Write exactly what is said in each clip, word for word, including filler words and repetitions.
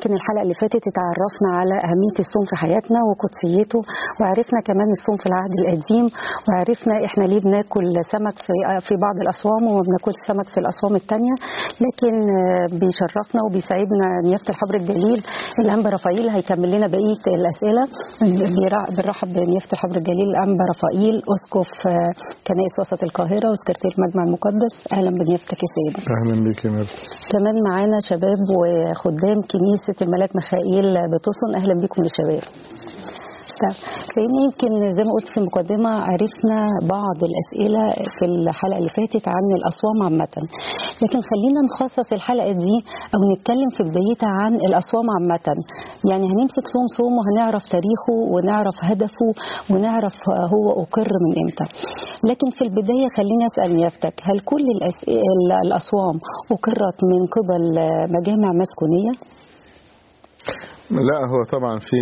يمكن الحلقة اللي فاتت اتعرفنا على أهمية الصوم في حياتنا وقدسيته، وعرفنا كمان الصوم في العهد القديم، وعرفنا احنا ليه بناكل سمك في في بعض الأصوام وما بناكلش سمك في الأصوام التانية. لكن بيشرفنا وبيسعدنا نيافة الحبر الجليل الأنبا رفائيل هيكمل لنا بقية الأسئلة. بنرحب بنيافة الحبر الجليل الأنبا رفائيل أسقف كنائس وسط القاهرة وسكرتير المجمع المقدس. أهلا بنيافتك يا سيدي. أهلا بك يا مرسي. كمان معانا شباب وخدام كنيسة الملاك ميخائيل بتوصن. أهلا بكم يا شباب. سيدنا يمكن زي ما قلت في المقدمة عرفنا بعض الأسئلة في الحلقة اللي فاتت عن الأصوام عامة، لكن خلينا نخصص الحلقة دي أو نتكلم في بدايتها عن الأصوام عامة. يعني هنمسك صوم صوم وهنعرف تاريخه ونعرف هدفه ونعرف هو أقر من إمتى. لكن في البداية خليني أسأل نيافتك، هل كل الأصوام أقرت من قبل مجامع مسكونية؟ لا، هو طبعا في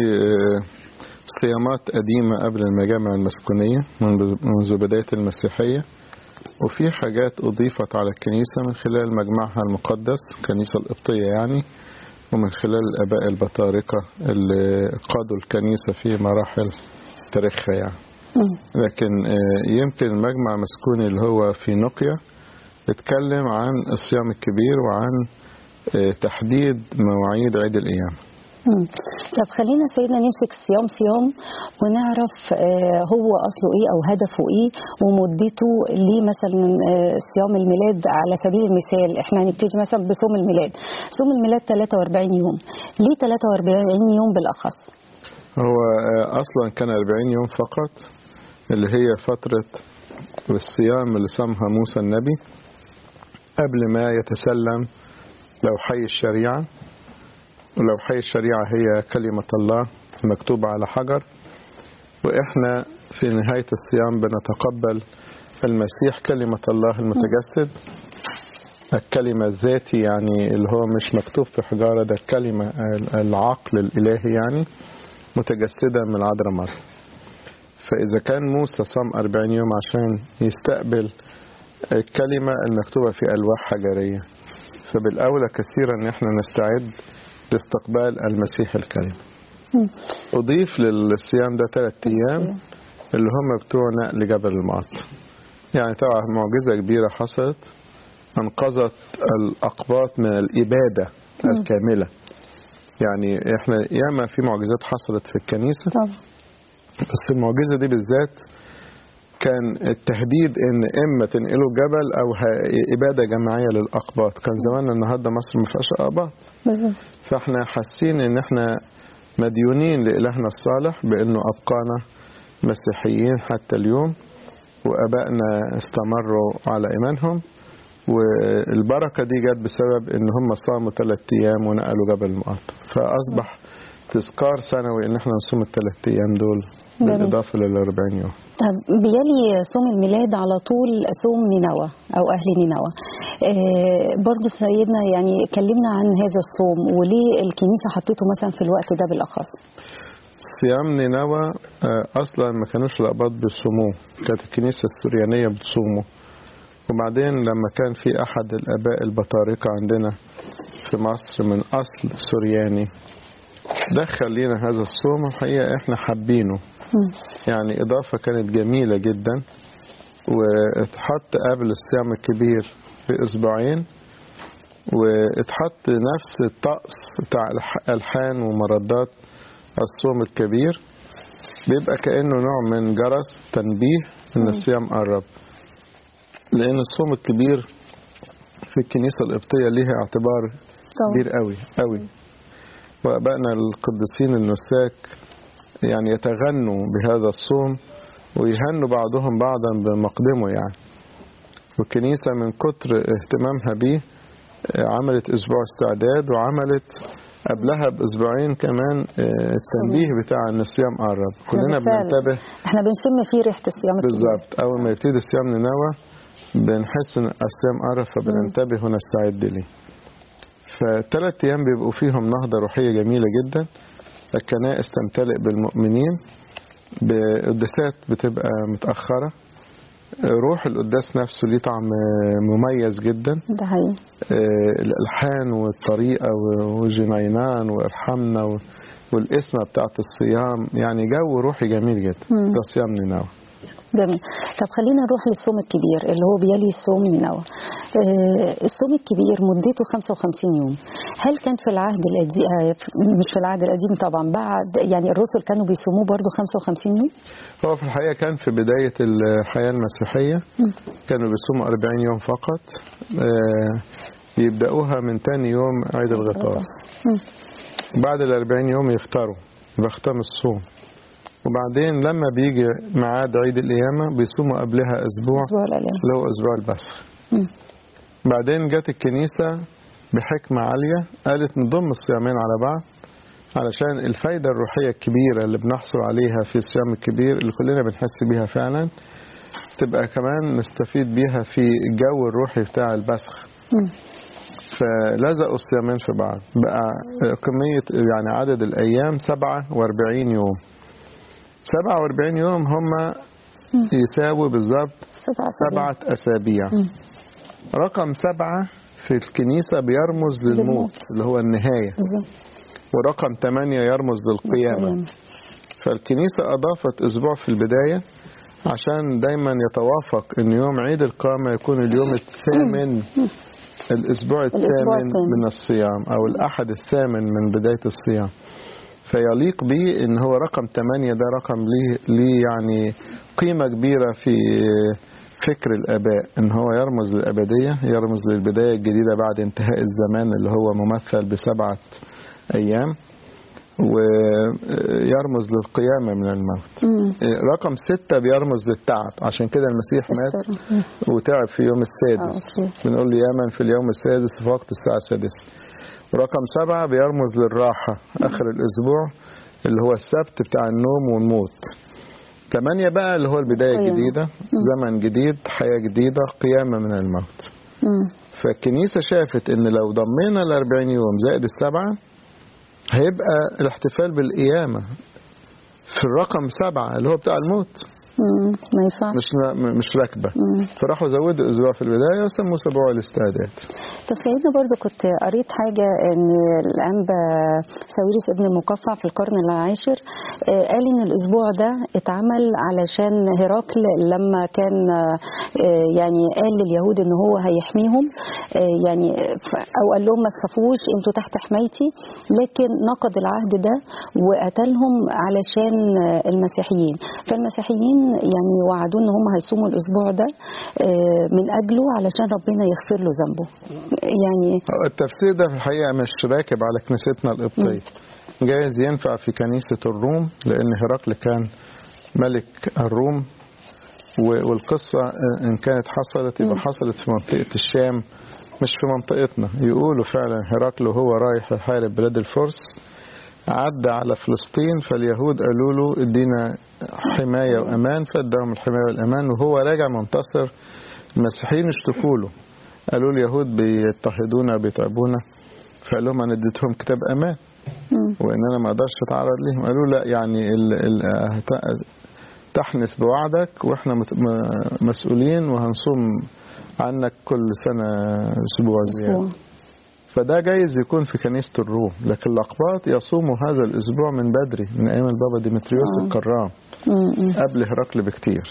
صيامات قديمة قبل المجامع المسكونية منذ بداية المسيحية، وفي حاجات أضيفت على الكنيسة من خلال مجمعها المقدس الكنيسة القبطية يعني، ومن خلال الآباء البطاركة اللي قادوا الكنيسة في مراحل تاريخها يعني. لكن يمكن المجمع المسكوني اللي هو في نقيا اتكلم عن الصيام الكبير وعن تحديد مواعيد عيد الأيام. طب خلينا سيدنا نمسك صيام صيام ونعرف هو أصله إيه أو هدفه إيه ومدته. ليه مثلا صيام الميلاد على سبيل المثال احنا هنبتدي مثلا بصوم الميلاد. صوم الميلاد ثلاثة وأربعين يوم، ليه ثلاثة وأربعين يوم بالأخص؟ هو أصلا كان أربعين يوم فقط، اللي هي فترة الصيام اللي صامها موسى النبي قبل ما يتسلم لوحي الشريعة. ولوحي الشريعة هي كلمة الله مكتوبة على حجر، وإحنا في نهاية الصيام بنتقبل المسيح كلمة الله المتجسد، الكلمة الذاتي يعني اللي هو مش مكتوب في حجارة، ده الكلمة العقل الإلهي يعني متجسدة من العذراء مريم. فإذا كان موسى صام أربعين يوم عشان يستقبل الكلمة المكتوبة في ألواح حجرية، فبالأولى كثيرا إن إحنا نستعد لاستقبال المسيح الكريم. أضيف للصيام ده ثلاث أيام اللي هم بتوع نقل جبل المقط. يعني طبعا معجزة كبيرة حصلت، أنقذت الأقباط من الإبادة الكاملة. يعني إحنا ياما في معجزات حصلت في الكنيسة، بس المعجزة دي بالذات كان التهديد ان اما تنقلوا جبل او اباده جماعيه للاقباط. كان زمان النهارده مصر ما فيهاش اقباط، فاحنا حاسين ان احنا مديونين لالهنا الصالح بانه ابقانا مسيحيين حتى اليوم، وابائنا استمروا على ايمانهم، والبركه دي جت بسبب ان هم صاموا ثلاث ايام ونقلوا جبل المقط. فاصبح تذكار سنوي ان احنا نصوم الثلاث ايام دول بالاضافه للأربعين يوم. طب بيلي صوم الميلاد على طول صوم نينوى أو أهل نينوى. آه برضو سيدنا يعني كلمنا عن هذا الصوم وليه الكنيسة حطيته مثلا في الوقت ده بالأخص. صيام نينوى آه أصلا ما كانوش الأقباط بيصوموه، كانت الكنيسة السريانية بتصومه. وبعدين لما كان في أحد الآباء البطاركة عندنا في مصر من أصل سرياني دخل لنا هذا الصوم، الحقيقة إحنا حابينه. يعني إضافة كانت جميلة جدا، واتحط قبل الصيام الكبير بأسبوعين، واتحط نفس الطقس بتاع ألحان ومردات الصوم الكبير، بيبقى كأنه نوع من جرس تنبيه إن الصيام قرب. لأن الصوم الكبير في الكنيسة القبطية ليها اعتبار كبير قوي قوي، وأبائنا القديسين النساك يعني يتغنوا بهذا الصوم ويهنوا بعضهم بعضا بمقدمه يعني. والكنيسة من كتر اهتمامها به عملت أسبوع استعداد، وعملت قبلها بأسبوعين كمان التنبيه بتاع أن الصيام قرب. كلنا بننتبه، احنا بنشم فيه ريحة الصيام بالظبط. أول ما يبتدي الصيام نينوى بنحس أن الصيام قرب، فبننتبه ونستعد ليه. فثلاث أيام بيبقوا فيهم نهضة روحية جميلة جدا. الكنائس تمتلئ بالمؤمنين، بقداسات بتبقى متأخرة، روح القداس نفسه ليه طعم مميز جدا. ده حقيقي. الألحان والطريقة وجنينان وإرحمنا والاسمة بتاعت الصيام، يعني جو روحي جميل جدا. ده صيام نينوى. جميل. طب خلينا نروح للصوم الكبير اللي هو بيلي الصوم نينوى. الصوم الكبير مدته خمسة وخمسين يوم. هل كان في العهد القديم، مش في العهد القديم طبعا، بعد يعني الرسل كانوا بيصوموه برضو خمسة وخمسين يوم؟ هو في الحقيقة كان في بداية الحياة المسيحية كانوا بيصوموا أربعين يوم فقط، يبدأوها من تاني يوم عيد الغطاس. بعد الأربعين يوم يفطروا، بيختم الصوم، وبعدين لما بيجي ميعاد عيد القيامة بيصوموا قبلها أسبوع اللي هو أسبوع البسخ. بعدين جت الكنيسة بحكمة عالية قالت نضم الصيامين على بعض علشان الفايدة الروحية الكبيرة اللي بنحصل عليها في الصيام الكبير اللي كلنا بنحس بيها فعلا تبقى كمان نستفيد بيها في الجو الروحي بتاع البسخ. فلزقوا الصيامين في بعض، بقى كمية يعني عدد الأيام سبعة وأربعين يوم. سبعة وأربعين يوم هم يساوي بالظبط سبعة أسابيع. رقم سبعة في الكنيسة بيرمز للموت اللي هو النهاية، ورقم ثمانية يرمز للقيامة. فالكنيسة أضافت أسبوع في البداية عشان دايما يتوافق أن يوم عيد القيامة يكون اليوم الثامن الأسبوع الثامن من الصيام أو الأحد الثامن من بداية الصيام. فيليق به ان هو رقم ثمانية ده رقم ليه, ليه يعني قيمة كبيرة في فكر الآباء، ان هو يرمز للأبدية، يرمز للبداية الجديدة بعد انتهاء الزمان اللي هو ممثل بسبعة أيام، ويرمز للقيامة من الموت. مم. رقم ستة بيرمز للتعب، عشان كده المسيح مات وتعب في يوم السادس. بنقول له يامن في اليوم السادس في وقت الساعة السادسة. ورقم سبعة بيرمز للراحة آخر الأسبوع اللي هو السبت بتاع النوم والموت. ثمانية بقى اللي هو البداية الجديدة، زمن جديد، حياة جديدة، قيامة من الموت. مم. فالكنيسة شافت ان لو ضمينا الأربعين يوم زائد السبعة هيبقى الاحتفال بالقيامة في الرقم سبعة اللي هو بتاع الموت. مم. ما ينفعش، مش مش راكبه. فراحوا زودوا اسبوع في البدايه وسموه اسبوع الاستعداد. طب سيدنا برضو كنت قريت حاجه ان الانبا ساويرس ابن المقفع في القرن العاشر قال ان الاسبوع ده اتعمل علشان هرقل لما كان يعني قال لليهود ان هو هيحميهم، يعني او قال لهم ما تخافوش انتوا تحت حمايتي، لكن نقض العهد ده وقتلهم علشان المسيحيين. فالمسيحيين يعني وعدوا ان هم هيصوموا الاسبوع ده من اجله علشان ربنا يغفر له ذنبه. يعني التفسير ده في الحقيقه مش راكب على كنيستنا القبطيه. جايز ينفع في كنيسه الروم لان هرقل كان ملك الروم، والقصه ان كانت حصلت يبقى حصلت في منطقه الشام مش في منطقتنا. يقولوا فعلا هرقل وهو رايح يحارب بلاد الفرس عدى على فلسطين، فاليهود قالوا له ادينا حماية وأمان، فادهم الحماية والأمان، وهو راجع منتصر. المسيحيين اشتكوا له، قالوا اليهود بيضطهدونا بيتعبونا، فقال لهم أنا اديتهم كتاب أمان وإن أنا ما أقدرش أتعرض لهم. قالوا لا، يعني ال ال تحنس بوعدك وإحنا مسؤولين وهنصوم عنك كل سنة أسبوع زيادة. فده جايز يكون في كنيسة الروم، لكن الأقباط يصوموا هذا الأسبوع من بدري من أيام البابا ديمتريوس الكرام قبل هرقل بكتير.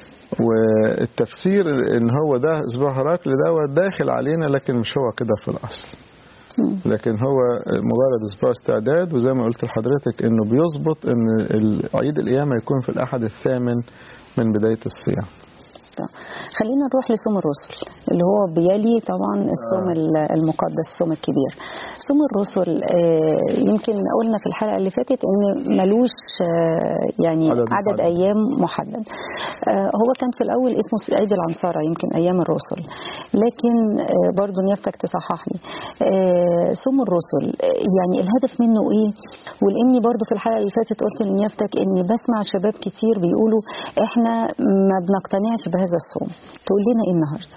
والتفسير إن هو ده أسبوع هرقل ده داخل علينا، لكن مش هو كده في الأصل، لكن هو مجرد أسبوع استعداد. وزي ما قلت لحضرتك إنه بيظبط إن عيد القيامة يكون في الأحد الثامن من بداية الصيام. خلينا نروح لصوم الرسل اللي هو بيلي طبعا الصوم المقدس، الصوم الكبير. صوم الرسل يمكن قلنا في الحلقة اللي فاتت ان ملوش يعني عدد, عدد ايام محدد. هو كان في الاول اسمه عيد العنصرة يمكن ايام الرسل، لكن برضو نيافتك تصحح لي صوم الرسل يعني الهدف منه ايه. ولاني برضو في الحلقة اللي فاتت قلت لنيافتك اني بسمع شباب كتير بيقولوا احنا ما بنقتنعش بهذا الصوم، تقول لنا ايه النهارده؟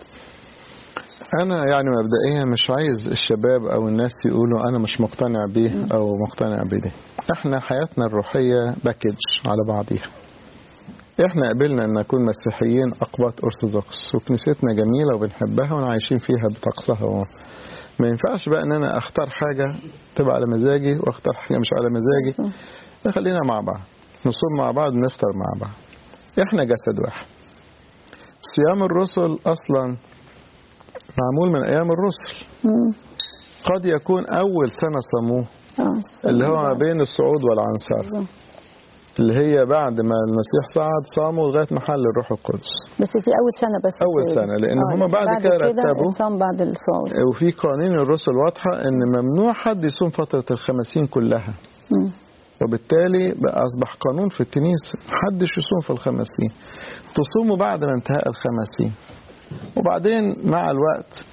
انا يعني مبدئيا مش عايز الشباب او الناس يقولوا انا مش مقتنع بيه او مقتنع بده. احنا حياتنا الروحيه باكج على بعضيها. احنا قبلنا ان نكون مسيحيين اقباط ارثوذكس، وكنيستنا جميله وبنحبها ونعيشين فيها بطقسها. ما ينفعش بقى ان انا اختار حاجه تبقى على مزاجي واختار حاجه مش على مزاجي. خلينا مع بعض، نصوم مع بعض، نفطر مع بعض، احنا جسد واحد. صيام الرسل اصلا معمول من ايام الرسل. قد يكون اول سنه صاموه اللي هو ما بين الصعود والعنصر، اللي هي بعد ما المسيح صعد صاموا لغايه محل الروح القدس. بس دي اول سنه، بس اول سنه لان هم بعد, بعد كده رتبوا صام بعد الصعود. وفي قوانين الرسل واضحه ان ممنوع حد يصوم فتره الخمسين كلها. م. وبالتالي بقى اصبح قانون في الكنيسه محدش يصوم في الخمسين، تصوموا بعد ما انتهاء الخمسين. وبعدين مع الوقت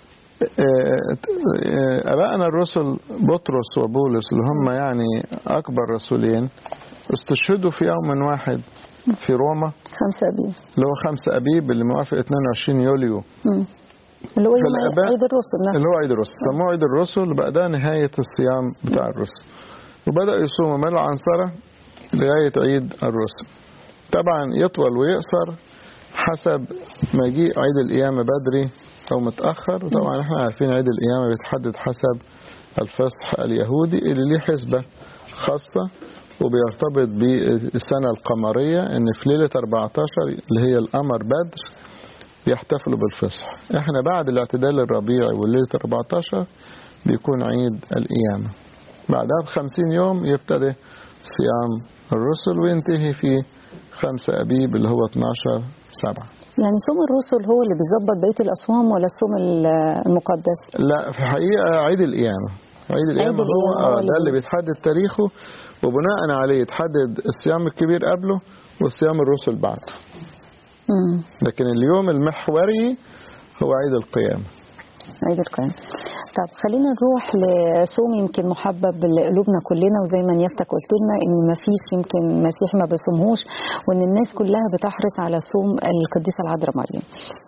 ابائنا الرسل بطرس وبولس اللي هم يعني اكبر رسولين استشهدوا في يوم واحد في روما، خمسة أبيب، اللي هو خمسة أبيب اللي موافق اثنين وعشرين يوليو، مم. اللي هو يوم عيد الرسل نفسه، اللي هو عيد الرسل. سموه عيد الرسل، بقى ده نهاية الصيام بتاع الرسل، وبدأوا يصوموا من العنصرة لغاية عيد الرسل. طبعا يطول ويقصر حسب ما يجي عيد القيامة بدري أو متأخر. وطبعا احنا عارفين عيد القيامة بيتحدد حسب الفصح اليهودي اللي ليه حسبة خاصة وبيرتبط بالسنة القمرية، ان في ليلة أربعتاشر اللي هي القمر بدر بيحتفلوا بالفصح. احنا بعد الاعتدال الربيعي والليلة أربعتاشر بيكون عيد القيامة. بعدها بخمسين يوم يبتدي صيام الرسل وينتهي في خمسة أبيب اللي هو اتناشر سبعة. يعني صوم الرسل هو اللي بيظبط بقية الأصوام ولا الصوم المقدس؟ لا، في الحقيقة عيد القيامة. عيد القيامة هو, هو ده اللي بيتحدد تاريخه، وبناء عليه يتحدد الصيام الكبير قبله والصيام الرسل بعده. مم. لكن اليوم المحوري هو عيد القيامة. عيد القيامة. طب خلينا نروح لصوم يمكن محبب لقلوبنا كلنا، وزي ما نيافتك قلت لنا ان ما فيش يمكن مسيح ما بيصومهوش، وان الناس كلها بتحرص على صوم القديسة العذراء مريم.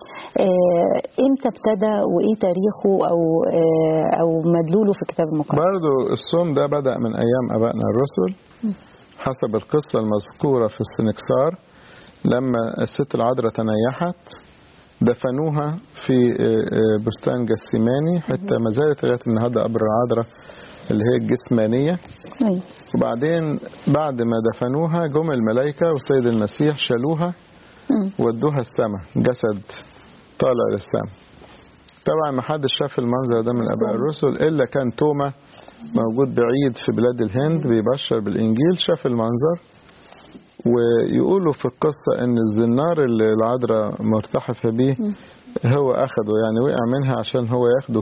امتى ابتدى وايه تاريخه او او مدلوله في الكتاب المقدس؟ برضه الصوم ده بدأ من ايام ابائنا الرسل حسب القصة المذكورة في السنكسار. لما الست العذراء تنيحت دفنوها في بستان جسيماني، حتى ما زالت لغايه النهارده قبر العذراء اللي هي الجسمانيه. وبعدين بعد ما دفنوها جم الملائكه والسيد المسيح شالوها ودوها السماء، جسد طالع للسماء. طبعا ما حدش شاف المنظر ده من اباء الرسل الا كان توما موجود بعيد في بلاد الهند بيبشر بالانجيل، شاف المنظر. ويقولوا في القصة ان الزنار اللي العذراء مرتحفة بيه هو اخده، يعني وقع منها عشان هو ياخده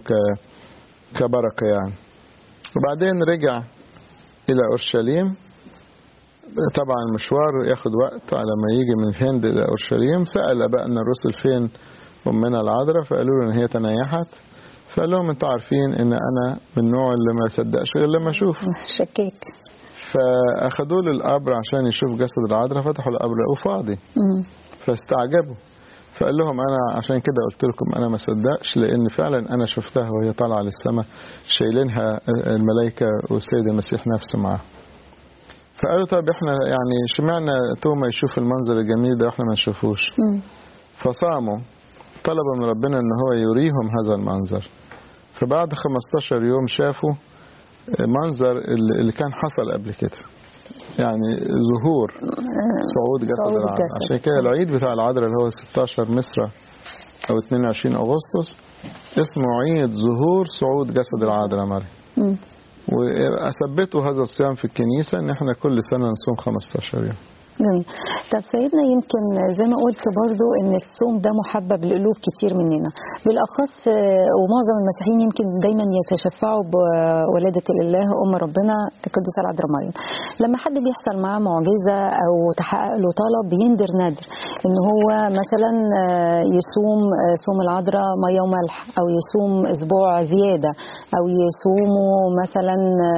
كبركة يعني. وبعدين رجع الى اورشليم. طبعا المشوار ياخد وقت على ما يجي من الهند الى اورشليم. سأل ابائنا الرسل فين امنا العذراء، فقالوا له ان هي تنيحت. فقال لهم انتوا عارفين ان انا من النوع اللي ما يصدقش غير لما اشوف. شكيك. فأخذوه للقبر عشان يشوف جسد العذراء، فتحوا القبر لقوه فاضي. فاستعجبوا. فقال لهم أنا عشان كده قلت لكم أنا ما صدقش، لأن فعلا أنا شفتها وهي طالعة للسماء شايلينها الملائكة والسيد المسيح نفسه معاه. فقالوا طب احنا يعني شمعنا توما يشوف المنظر الجميل ده واحنا ما نشوفوش. فصاموا طلبوا من ربنا ان هو يريهم هذا المنظر. فبعد خمستاشر يوم شافوا منظر اللي كان حصل قبل كده، يعني ظهور صعود جسد العذراء. عشان كده العيد بتاع العذراء اللي هو ستاشر مصر او اتنين وعشرين أغسطس اسمه عيد ظهور صعود جسد العذراء مريم. وأثبتوا هذا الصيام في الكنيسة ان احنا كل سنة نصوم خمستاشر يوم. جميل. طب سيدنا يمكن زي ما قلت برضو ان الصوم ده محبب لقلوب كتير مننا، بالاخص ومعظم المسيحيين يمكن دايما يتشفعوا بولادة الاله ام ربنا القديسة العذراء مريم. لما حد بيحصل معاه معجزة او تحقق له طلب بيندر نادر ان هو مثلا يصوم صوم العذراء ميه وملح، او يصوم اسبوع زيادة، او يصوموا مثلا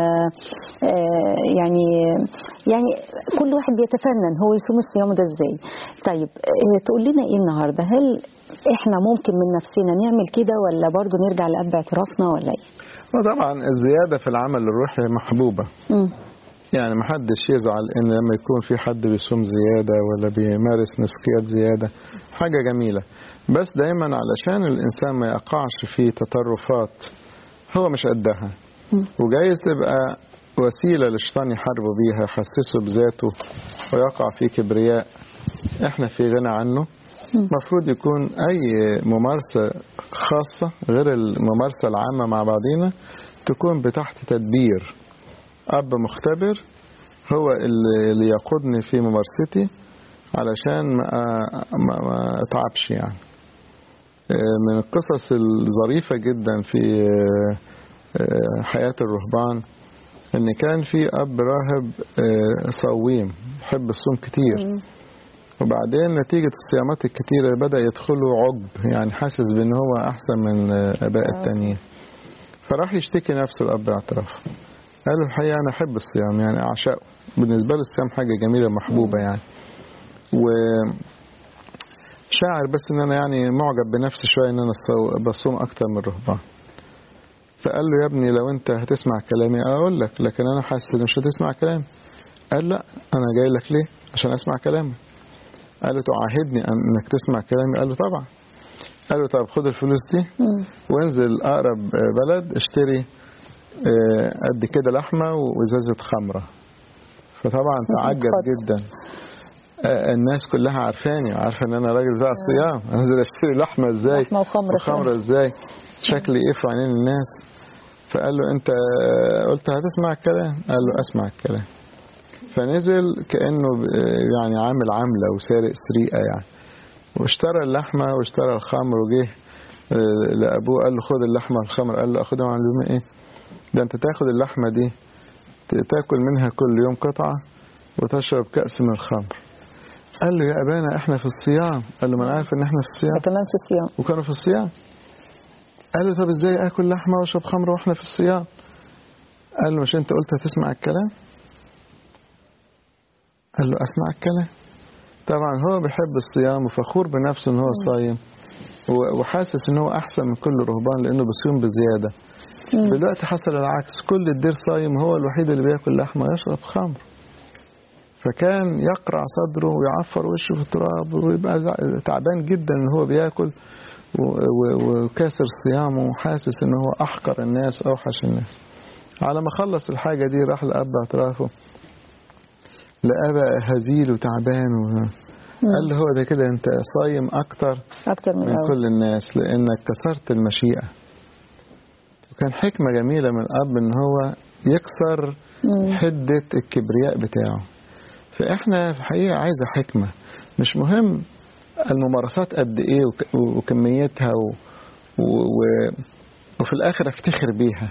يعني يعني كل واحد بيتفنن هو يصوم الصيام ده ازاي. طيب تقول لنا ايه النهارده؟ هل احنا ممكن من نفسنا نعمل كده ولا برضو نرجع لأب اعترافنا ولا ايه؟ وطبعا الزيادة في العمل الروحي محبوبة. م. يعني محدش يزعل ان لما يكون في حد بيصوم زيادة ولا بيمارس نسكيات زيادة، حاجة جميلة، بس دايما علشان الانسان ما يقعش في تطرفات هو مش قدها، وجايز تبقى وسيلة للشيطان يحاربه بيها، يحسسه بذاته ويقع في كبرياء احنا في غنى عنه. المفروض يكون اي ممارسة خاصة غير الممارسة العامة مع بعضينا تكون بتحت تدبير أب مختبر هو اللي يقودني في ممارستي علشان ما ما ما اتعبش. يعني من القصص الظريفة جدا في حياة الرهبان ان كان في اب راهب صويم يحب الصوم كتير، وبعدين نتيجة الصيامات الكتيرة بدأ يدخله عجب، يعني حاسس بان هو احسن من اباء التانيين، فراح يشتكي نفسه الاب اعترافه. قال له الحقيقة انا احب الصيام، يعني اعشقه، بالنسبة لي الصيام حاجة جميلة محبوبة يعني، وشاعر بس ان انا يعني معجب بنفسي شوية ان انا بصوم اكتر من الرهبان. فقال له يا ابني لو انت هتسمع كلامي اقول لك، لكن انا حاسس ان مش هتسمع كلامي. قال لا انا جاي لك ليه؟ عشان اسمع كلامك. قال له تعاهدني انك تسمع كلامي؟ قال له طبعا. قال له طب خد الفلوس دي وانزل اقرب بلد اشتري قد كده لحمه وازازه خمره. فطبعا تعجب جدا، الناس كلها عارفاني، عارفه ان انا راجل بتاع الصيام، انزل اشتري لحمه ازاي لحمه وخمره وخمره ازاي، شكلي ايه في عينين الناس. فقال له انت قلت هتسمع الكلام؟ قال له اسمع الكلام. فنزل كأنه يعني عامل عملة وسارق سرقة يعني، واشترى اللحمة واشترى الخمر، وجه لأبوه قال له خد اللحمة والخمر. قال له أخدها عن اليوم ايه؟ ده انت تاخد اللحمة دي تاكل منها كل يوم قطعة وتشرب كأس من الخمر. قال له يا أبانا احنا في الصيام. قال له ما انا عارف ان احنا في الصيام، كمان في الصيام، وكانوا في الصيام. قال له طب ازاي اكل لحمة واشرب خمر واحنا في الصيام؟ قال له مش انت قلت هتسمع الكلام؟ قال له اسمع الكلام. طبعا هو بيحب الصيام وفخور بنفسه ان هو صايم، وحاسس ان هو احسن من كل رهبان لانه بيصوم بزيادة. دلوقتي حصل العكس، كل الدير صايم، هو الوحيد اللي بياكل لحمة ويشرب خمر. فكان يقرع صدره ويعفر وشه في التراب ويبقى تعبان جدا ان هو بياكل وكاسر صيامه وحاسس ان هو احقر الناس اوحش الناس. على ما خلص الحاجة دي راح لأب اعترافه، لقى بقى هزيل وتعبان و... قال له هو ده كده انت صايم اكتر, أكتر من, من كل الناس لانك كسرت المشيئة. وكان حكمة جميلة من الاب ان هو يكسر حدة الكبرياء بتاعه. فاحنا في الحقيقة عايزة حكمة، مش مهم الممارسات قد ايه وكميتها و... و... وفي الاخر افتخر بيها،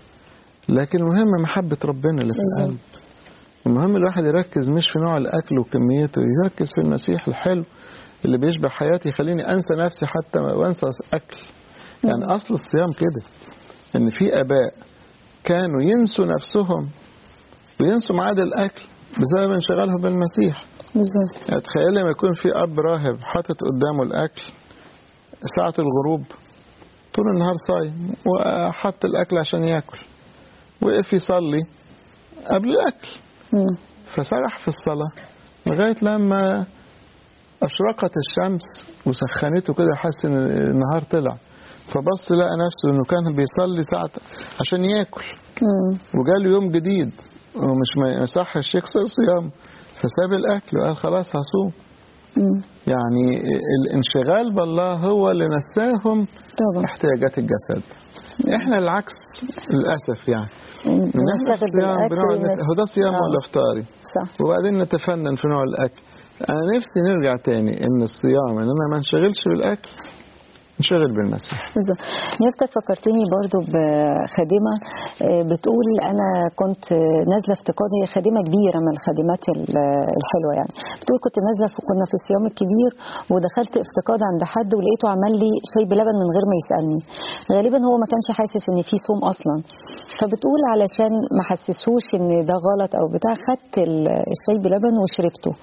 لكن المهم محبة ربنا اللي في القلب. المهم الواحد يركز مش في نوع الاكل وكميته، يركز في المسيح الحلو اللي بيشبع حياتي يخليني انسى نفسي حتى وانسى اكل. يعني اصل الصيام كده، ان في اباء كانوا ينسوا نفسهم وينسوا ميعاد الاكل بسبب انشغالهم بالمسيح. بالظبط. يعني تخيل لما يكون في اب راهب حاطط قدامه الاكل ساعة الغروب طول النهار صايم وحط الاكل عشان ياكل، وقف يصلي قبل الاكل مم. فسرح في الصلاة لغاية لما اشرقت الشمس وسخنته كده، حس ان النهار طلع، فبص لقى نفسه انه كان بيصلي ساعة عشان ياكل، وجاله يوم جديد ومش ما يصحش يكسر صيام، فساب الاكل وقال خلاص هصوم. مم. يعني الانشغال بالله هو اللي نساهم طبعا احتياجات الجسد. احنا العكس للاسف، يعني ننشغل بالاكل. هو ده صيام ولا افطاري؟ صح. وبعدين نتفنن في نوع الاكل. انا نفسي نرجع تاني ان الصيام ان انا ما انشغلش بالاكل، انشغل بالمسيح. بالظبط. نيافتك فكرتني برضو بخادمة بتقول أنا كنت نازلة افتقاد، هي خادمة كبيرة من الخادمات الحلوة يعني، بتقول كنت نازلة كنا في الصيام الكبير ودخلت افتقاد عند حد ولقيته عمل لي شاي بلبن من غير ما يسألني، غالبا هو ما كانش حاسس ان في صوم أصلا، فبتقول علشان ما حسسوش ان ده غلط او بتاع خدت الشاي بلبن وشربته.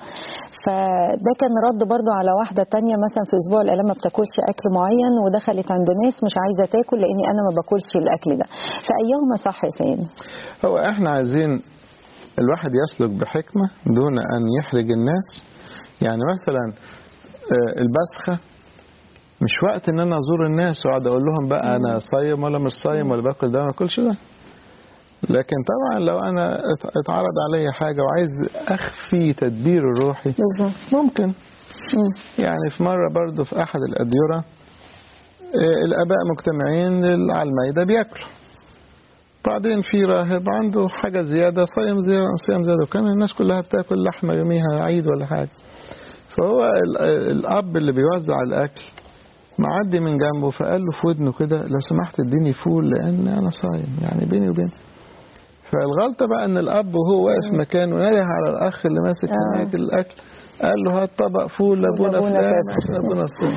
فده كان رد برضو على واحدة تانية مثلا في اسبوع الآلام ما بتاكلش اكل معين ودخلت عند ناس مش عايزة تاكل لاني انا ما باكلش الاكل ده، فايهما صح يا سيدي؟ هو احنا عايزين الواحد يسلك بحكمة دون أن يحرج الناس. يعني مثلا البسخة مش وقت ان انا ازور الناس واقعد اقول لهم بقى انا صايم ولا مش صايم ولا باكل ده ما باكلش ده. لكن طبعا لو انا اتعرض علي حاجة وعايز اخفي تدبير الروحي ممكن. يعني في مرة برضو في احد الاديرة الاباء مجتمعين على المائدة بياكلوا، بعدين في راهب عنده حاجة زيادة صايم زيادة صيام زيادة، وكان الناس كلها بتاكل لحمة يوميها عيد ولا حاجة. فهو الاب اللي بيوزع الاكل معدي من جنبه فقال له في ودنه كده لو سمحت اديني فول لان انا صايم، يعني بيني وبينه. فالغلطه بقى ان الاب وهو واقف مكانه نده على الاخ اللي ماسك معاك الاكل قال له هات طبق فول لابونا فلان عشان ابونا صايم.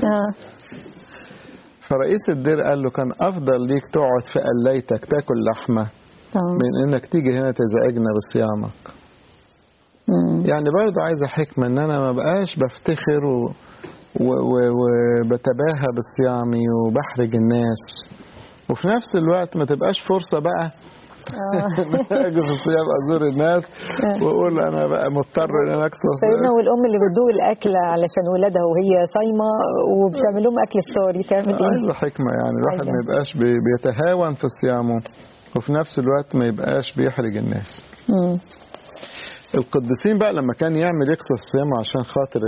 فرئيس الدير قال له كان افضل ليك تقعد في قليتك تاكل لحمه من انك تيجي هنا تزعجنا بصيامك. يعني برضه عايزه حكمه ان انا ما بقاش بفتخر و وبتباهى بصيامي وبحرج الناس، وفي نفس الوقت ما تبقاش فرصة بقى اجي في الصيام ازور الناس واقول انا بقى مضطر ان انا اكسر. سيدنا والام اللي بتدوق الاكل علشان ولادها وهي صايمه وبتعمل لهم اكل فطاري تعمل ايه؟ عايزه حكمه، يعني الواحد ما يبقاش بيتهاون في صيامه وفي نفس الوقت ما يبقاش بيحرج الناس. مم. القديسين بقى لما كان يعمل يكسر الصيام عشان خاطر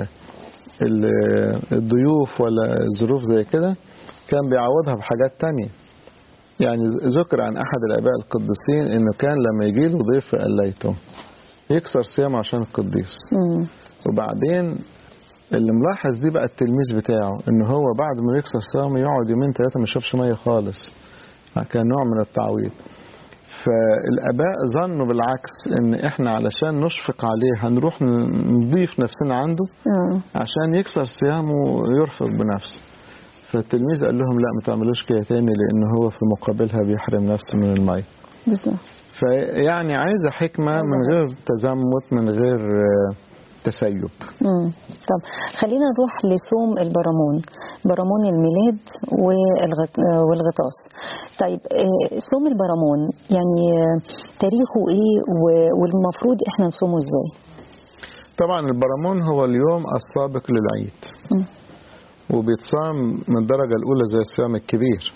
الضيوف ولا ظروف زي كده كان بيعوضها بحاجات تانية. يعني ذكر عن أحد الآباء القديسين إنه كان لما يجي له ضيف في قليته يكسر صيامه عشان القديس. مم. وبعدين اللي ملاحظ دي بقى التلميذ بتاعه إنه هو بعد ما يكسر صيامه يقعد يومين ثلاثة ما يشربش مية خالص، كان نوع من التعويض. فالآباء ظنوا بالعكس إن إحنا علشان نشفق عليه هنروح نضيف نفسنا عنده عشان يكسر صيامه ويرفق بنفسه. فالتلميذ قال لهم لا ما تعملوش كده تاني لأن هو في مقابلها بيحرم نفسه من الماء. فيعني عايزة حكمة من غير تزمت من غير تسيب. امم طب خلينا نروح لصوم البرامون، برامون الميلاد والغطاس. طيب صوم البرامون يعني تاريخه ايه والمفروض احنا نصومه ازاي؟ طبعا البرامون هو اليوم السابق للعيد. م. وبيتصام من الدرجة الأولى زي الصيام الكبير.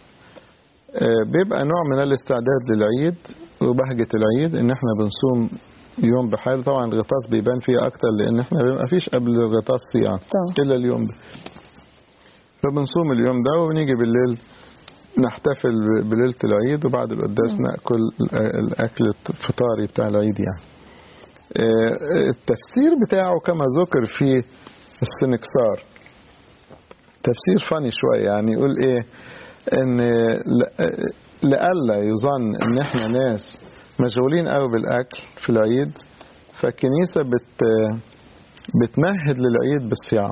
بيبقى نوع من الاستعداد للعيد وبهجة العيد ان احنا بنصوم يوم بحاله. طبعا الغطاس بيبان فيه اكتر لان احنا ما فيش قبل الغطاس صيام الا اليوم ده، فبنصوم اليوم ده وبنيجي بالليل نحتفل بليلة العيد وبعد القداس م. ناكل الاكل الفطاري بتاع العيد. يعني التفسير بتاعه كما ذكر في السنكسار تفسير فاني شويه، يعني يقول ايه ان لألا يظن ان احنا ناس مشغولين قوي بالاكل في العيد، فالكنيسه بت بتمهد للعيد بالصيام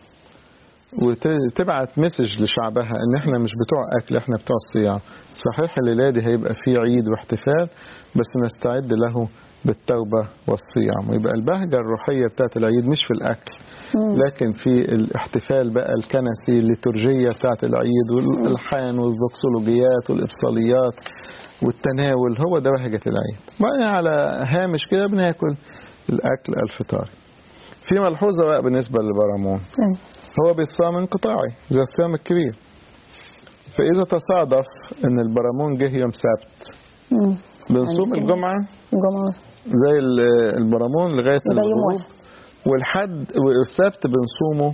وتبعت مسج لشعبها ان احنا مش بتوع اكل، احنا بتوع الصيام. صحيح الليله دي هيبقى فيه عيد واحتفال بس نستعد له بالتوبه والصيام، ويبقى البهجه الروحيه بتاعت العيد مش في الاكل لكن في الاحتفال بقى الكنسي الليتورجيه بتاعت العيد والالحان والبكسولوجيات والابصاليات والتناول، هو ده بهجه العيد. بقى على هامش كده بناكل الاكل الفطاري. في ملحوظه بقى بالنسبه للبرامون، هو بيتصام انقطاعي زي الصيام الكبير. فاذا تصادف ان البرامون جه يوم سبت بنصوم الجمعه الجمعه زي البرامون لغايه الغروب، والحد والسبت بنصومه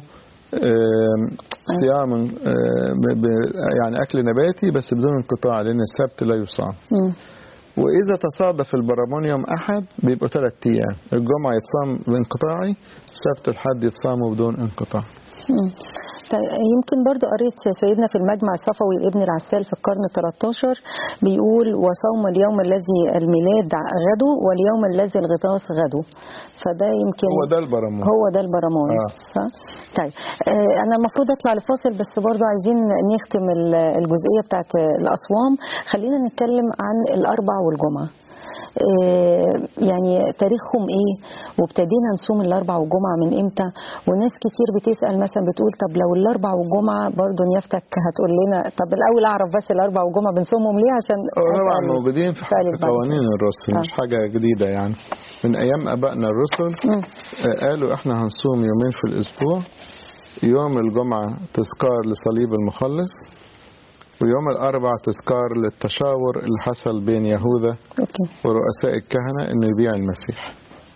صيام يعني اكل نباتي بس بدون انقطاع لان السبت لا يصام. واذا تصادف البرامون يوم احد بيبقوا ثلاث ايام، الجمعه يتصام بانقطاعي، السبت الحد يتصاموا بدون انقطاع. يمكن برضو قريت سيدنا في المجمع الصفوي ابن العسال في القرن ثلاثة عشر بيقول وصوم اليوم الذي الميلاد غدو واليوم الذي الغطاس غدو، فده يمكن هو ده البرامون هو ده البرامون آه. صح؟ طيب انا المفروض اطلع لفاصل بس برضو عايزين نختم الجزئيه بتاعت الاصوام. خلينا نتكلم عن الاربع والجمعه. يعني تاريخهم ايه، وابتدينا نصوم الاربع والجمعه من امتى. وناس كتير بتسال مثلا بتقول طب لو الاربع والجمعه برضه نيافتك هتقول لنا، طب الاول اعرف بس الاربع والجمعه بنصومهم ليه عشان طبعا موجودين في قوانين الرسل، آه. مش حاجه جديده يعني، من ايام ابائنا الرسل. م. قالوا احنا هنصوم يومين في الاسبوع، يوم الجمعه تذكار لصليب المخلص، ويوم الأربع تذكار للتشاور اللي حصل بين يهوذا ورؤساء الكهنة إنه يبيع المسيح.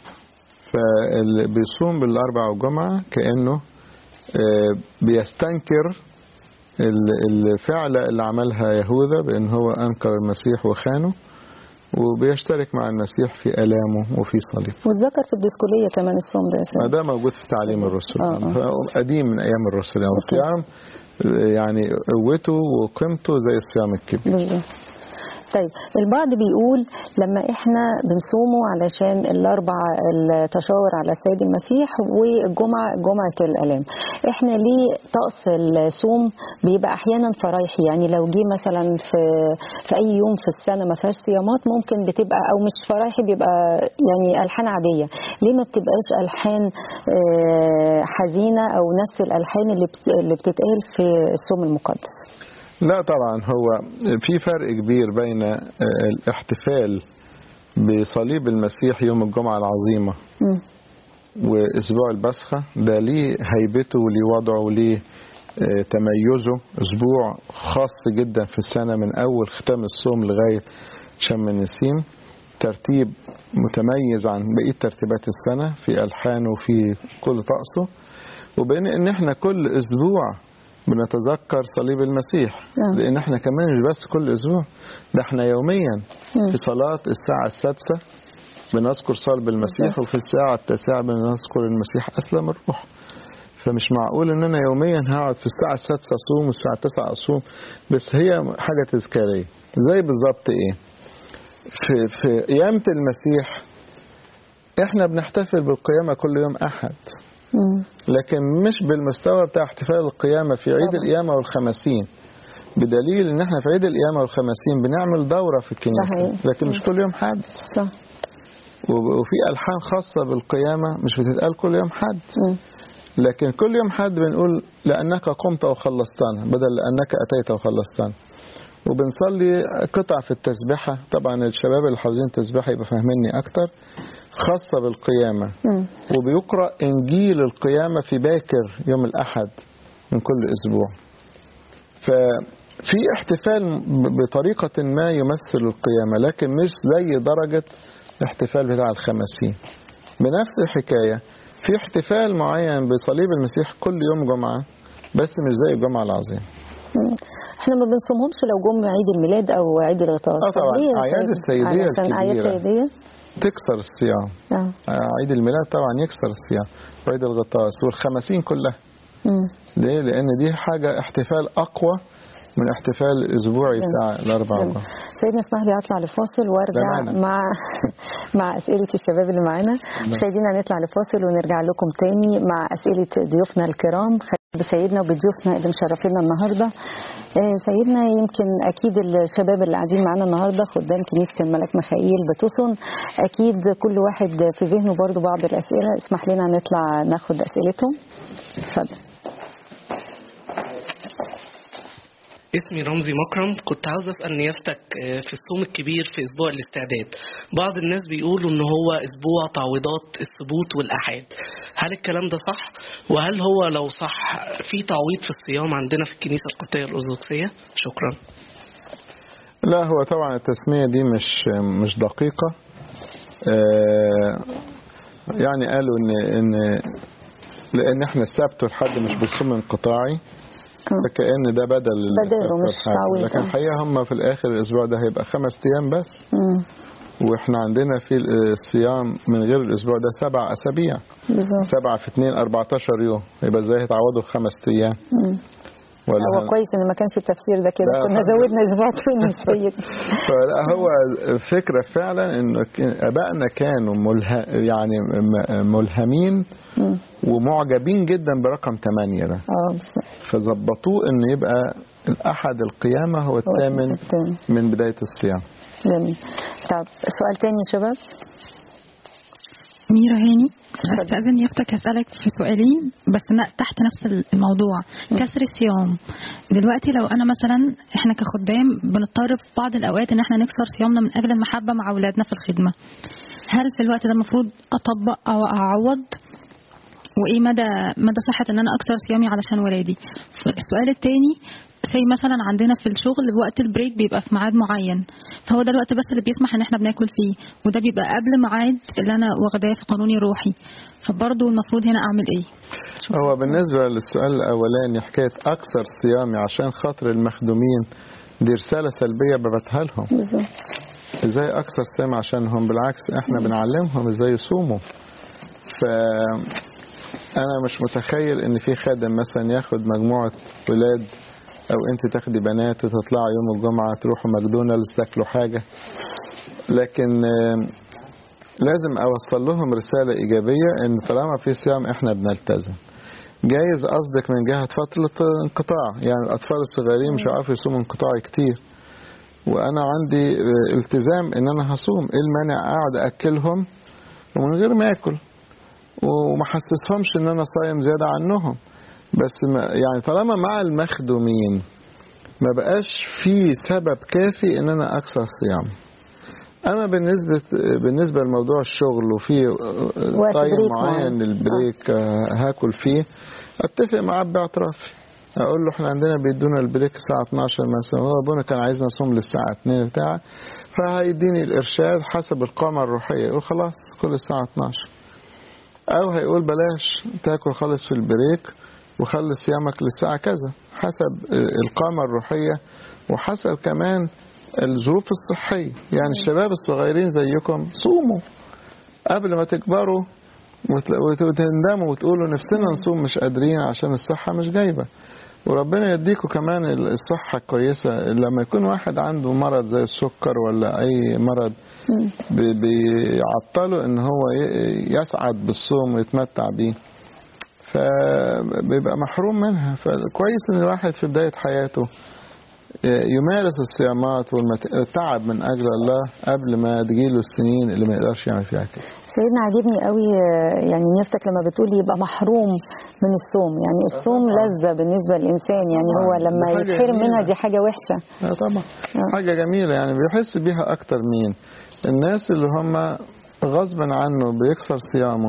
فاللي بيصوم بالأربع والجمعة كأنه بيستنكر الفعلة اللي عملها يهوذا بأن هو أنكر المسيح وخانه، وبيشترك مع المسيح في آلامه وفي صليب. والذكر في الديسكولية كمان الصوم ده ما ده موجود في تعليم الرسل، آه آه. قديم من أيام الرسل يعني. الصيام يعني قوته وقيمته زي الصيام الكبير. بالظبط. طيب البعض بيقول لما احنا بنصومه علشان الاربع التشاور على السيد المسيح والجمعه جمعه الالام، احنا ليه طقس الصوم بيبقى احيانا فرايحي؟ يعني لو جه مثلا في في اي يوم في السنه ما فيهاش صيامات ممكن بتبقى، او مش فرايحي بيبقى يعني الحان عاديه، ليه ما بتبقاش الحان حزينه او نفس الالحان اللي اللي بتتقال في الصوم المقدس؟ لا طبعا، هو في فرق كبير بين الاحتفال بصليب المسيح يوم الجمعة العظيمة م. واسبوع البسخة. ده ليه هيبته وليه وضعه وليه تميزه، اسبوع خاص جدا في السنة من اول ختام الصوم لغاية شم النسيم، ترتيب متميز عن بقية ترتيبات السنة في ألحانه وفي كل طقسه. وبين ان احنا كل اسبوع بنتذكر صليب المسيح، أه. لان احنا كمان مش بس كل اسبوع، ده احنا يوميا م. في صلاة الساعة السادسة بنذكر صلب المسيح، وفي الساعة التاسعة بنذكر المسيح أسلم الروح. فمش معقول ان انا يوميا هقعد في الساعة السادسة اصوم والساعة التاسعة اصوم، بس هي حاجة تذكارية. زي بالظبط ايه، في, في قيامة المسيح احنا بنحتفل بالقيامة كل يوم احد، لكن مش بالمستوى بتاع احتفال القيامة في عيد القيامة والخمسين، بدليل ان احنا في عيد القيامة والخمسين بنعمل دورة في الكنيسة، لكن مش كل يوم حد. صح. وفي ألحان خاصة بالقيامة مش بتتقال كل يوم حد، لكن كل يوم حد بنقول لأنك قمت وخلصتنا بدل لأنك أتيت وخلصتنا. وبنصلي قطع في التسبيحة، طبعا الشباب اللي حافظين التسبيحة يبقى فاهميني أكتر، خاصة بالقيامة. م. وبيقرأ إنجيل القيامة في باكر يوم الأحد من كل أسبوع. ففي احتفال بطريقة ما يمثل القيامة، لكن مش زي درجة الاحتفال بتاع الخمسين. بنفس الحكاية في احتفال معين بصليب المسيح كل يوم جمعة، بس مش زي الجمعة العظيم. احنا ما بنصومهمش لو جم عيد الميلاد او عيد الغطاس. اه طبعا اعياد السيديه عشان اعياد سيديه تكسر الصيام. اه عيد الميلاد طبعا يكسر الصيام، وعيد الغطاس والخمسين كلها. امم ليه؟ لان دي حاجه احتفال اقوى من احتفال الاسبوعي بتاع الاربع جمع. سيدنا اسمح لي اطلع لفاصل وارجع مع مع اسئله الشباب اللي معانا. مشاهدينا هنطلع لفاصل ونرجع لكم تاني مع اسئله ضيوفنا الكرام بسيدنا وبضيوفنا اللي مشرفينا النهارده. سيدنا يمكن اكيد الشباب اللي قاعدين معانا النهارده خدام كنيسه الملاك ميخائيل بتوسن، اكيد كل واحد في ذهنه برضو بعض الاسئله. اسمح لنا نطلع ناخد اسئلتهم. اتفضل. اسمي رمزي مكرم، كنت عاوز اسال نيافتك في الصوم الكبير في اسبوع الاستعداد، بعض الناس بيقولوا ان هو اسبوع تعويضات السبوت والاحاد، هل الكلام ده صح؟ وهل هو لو صح في تعويض في الصيام عندنا في الكنيسه القبطيه الارثوذكسيه؟ شكرا. لا هو طبعا التسميه دي مش مش دقيقه. يعني قالوا ان ان لان احنا السبت والحد مش بنصوم انقطاعي، فكأن ده بدل بدل مش تعويض، لكن الحقيقة هم في الآخر الأسبوع ده هيبقى خمس أيام بس. مم. وإحنا عندنا في الصيام من غير الأسبوع ده سبع أسابيع بالظبط. سبعة في اثنين أربعتاشر يوم، يبقى إزاي هتعوضوا خمس أيام؟ هو هن... كويس إن ما كانش التفسير ده كده، كنا زودنا أسبوع تاني السيد. فلا هو فكرة فعلا إنه آبائنا كانوا مله... يعني ملهمين مم. ومعجبين جدا برقم ثمانية ده. اه فظبطوه إن يبقى الأحد القيامة هو الثامن من بداية الصيام. جميل. طب سؤال تاني يا شباب. ميرا هاني، استاذن يفتك هسألك في سؤالين بس تحت نفس الموضوع. كسر الصيام دلوقتي، لو انا مثلا احنا كخدام بنضطر في بعض الاوقات ان احنا نكسر صيامنا من اجل المحبه مع اولادنا في الخدمه، هل في الوقت ده المفروض اطبق او اعوض؟ وايه مدى مدى صحه ان انا اكسر صيامي علشان ولادي؟ السؤال الثاني، زي مثلا عندنا في الشغل وقت البريك بيبقى في ميعاد معين، فهو ده الوقت بس اللي بيسمح ان احنا بناكل فيه، وده بيبقى قبل ميعاد اللي انا واخداه في قانوني الروحي، فبرضه المفروض هنا اعمل ايه؟ هو بالنسبه للسؤال الاولاني، حكايه اكثر صيامي عشان خاطر المخدومين دي رساله سلبيه ببعتها لهم. بالظبط. ازاي اكثر صيام عشانهم؟ بالعكس احنا بنعلمهم ازاي يصوموا. ف انا مش متخيل ان في خادم مثلا ياخد مجموعه ولاد او انت تاخدي بنات وتطلعوا يوم الجمعه تروحوا ماكدونالدز تاكلوا حاجه، لكن لازم اوصل لهم رساله ايجابيه ان طالما في صيام احنا بنلتزم. جايز قصدك من جهه فتره انقطاع، يعني الاطفال الصغيرين مش هيعرفوا يصوموا انقطاع كتير، وانا عندي التزام ان انا هصوم. ايه المانع اقعد اكلهم ومن غير ما اكل وما حسسهمش ان انا صايم زياده عنهم؟ بس ما يعني طالما مع المخدومين ما بقاش في سبب كافي ان انا اكسر صيام. اما بالنسبه بالنسبه لموضوع الشغل وفي تايم معين للبريك هاكل فيه، اتفق معاه باعترافي، اقول له احنا عندنا بيدونا البريك الساعه اتناشر مثلا، هو ابونا كان عايزنا نصوم للساعه اتنين بتاع، فهيديني الارشاد حسب القامه الروحيه، يقول خلاص كل الساعه اتناشر، او هيقول بلاش تاكل خالص في البريك وخلي صيامك للساعه كذا، حسب القامه الروحيه وحسب كمان الظروف الصحيه. يعني الشباب الصغيرين زيكم صوموا قبل ما تكبروا وتندموا وتقولوا نفسنا نصوم مش قادرين عشان الصحه مش جايبه. وربنا يديكم كمان الصحه كويسه. لما يكون واحد عنده مرض زي السكر ولا اي مرض بيعطله ان هو يسعد بالصوم ويتمتع بيه، فبيبقى محروم منها. فكويس ان الواحد في بدايه حياته يمارس الصيامات والتعب من أجل الله قبل ما تجيله السنين اللي ما يقدرش يعمل فيها كده. سيدنا عجبني قوي يعني نيفتك لما بتقولي يبقى محروم من الصوم، يعني الصوم لذة بالنسبة للإنسان، يعني هو لما يتحرم منها دي حاجة وحشة. اه طبعا حاجة جميلة، يعني بيحس بيها أكتر مين؟ الناس اللي هم غصبا عنه بيكسر صيامه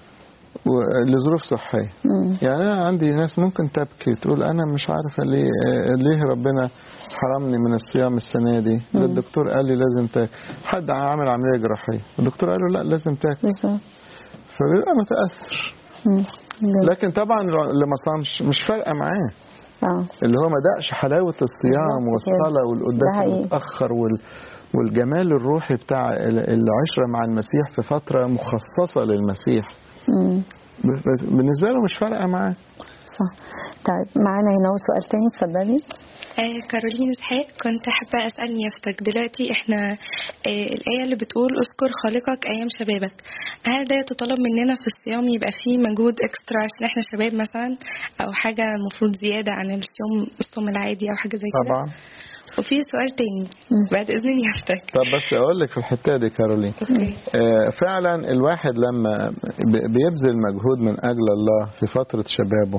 لظروف صحية. مم. يعني أنا عندي ناس ممكن تبكي تقول أنا مش عارفة ليه ليه ربنا حرمني من الصيام السنة دي، ده الدكتور قال لي لازم تاكل، حد عامل عملية جراحية الدكتور قال له لا لازم تاكل، فبيبقى متأثر. مم. لكن طبعا اللي ما صامش مش فارقة معاه، آه. اللي هو ما دقش حلاوة الصيام والصلاة والقداس المتأخر وال والجمال الروحي بتاع العشرة مع المسيح في فترة مخصصة للمسيح. مم. بالنسبة له مش فارقة معاه. صح. طيب معانا هنا سؤال تاني، اتفضلي. آه كارولين اسحاق، كنت حابة أسأل نيافتك دلوقتي احنا آه الآية اللي بتقول اذكر خالقك أيام شبابك، هل ده يتطلب مننا في الصيام يبقى فيه مجهود اكسترا عشان احنا شباب مثلا، أو حاجة المفروض زيادة عن الصيام الصوم العادي أو حاجة زي كده؟ طبعا. وفي سؤال تاني بعد إذن نيافتك. طب بس أقول لك في الحتة دي كارولين، آه فعلا الواحد لما بيبذل مجهود من أجل الله في فترة شبابه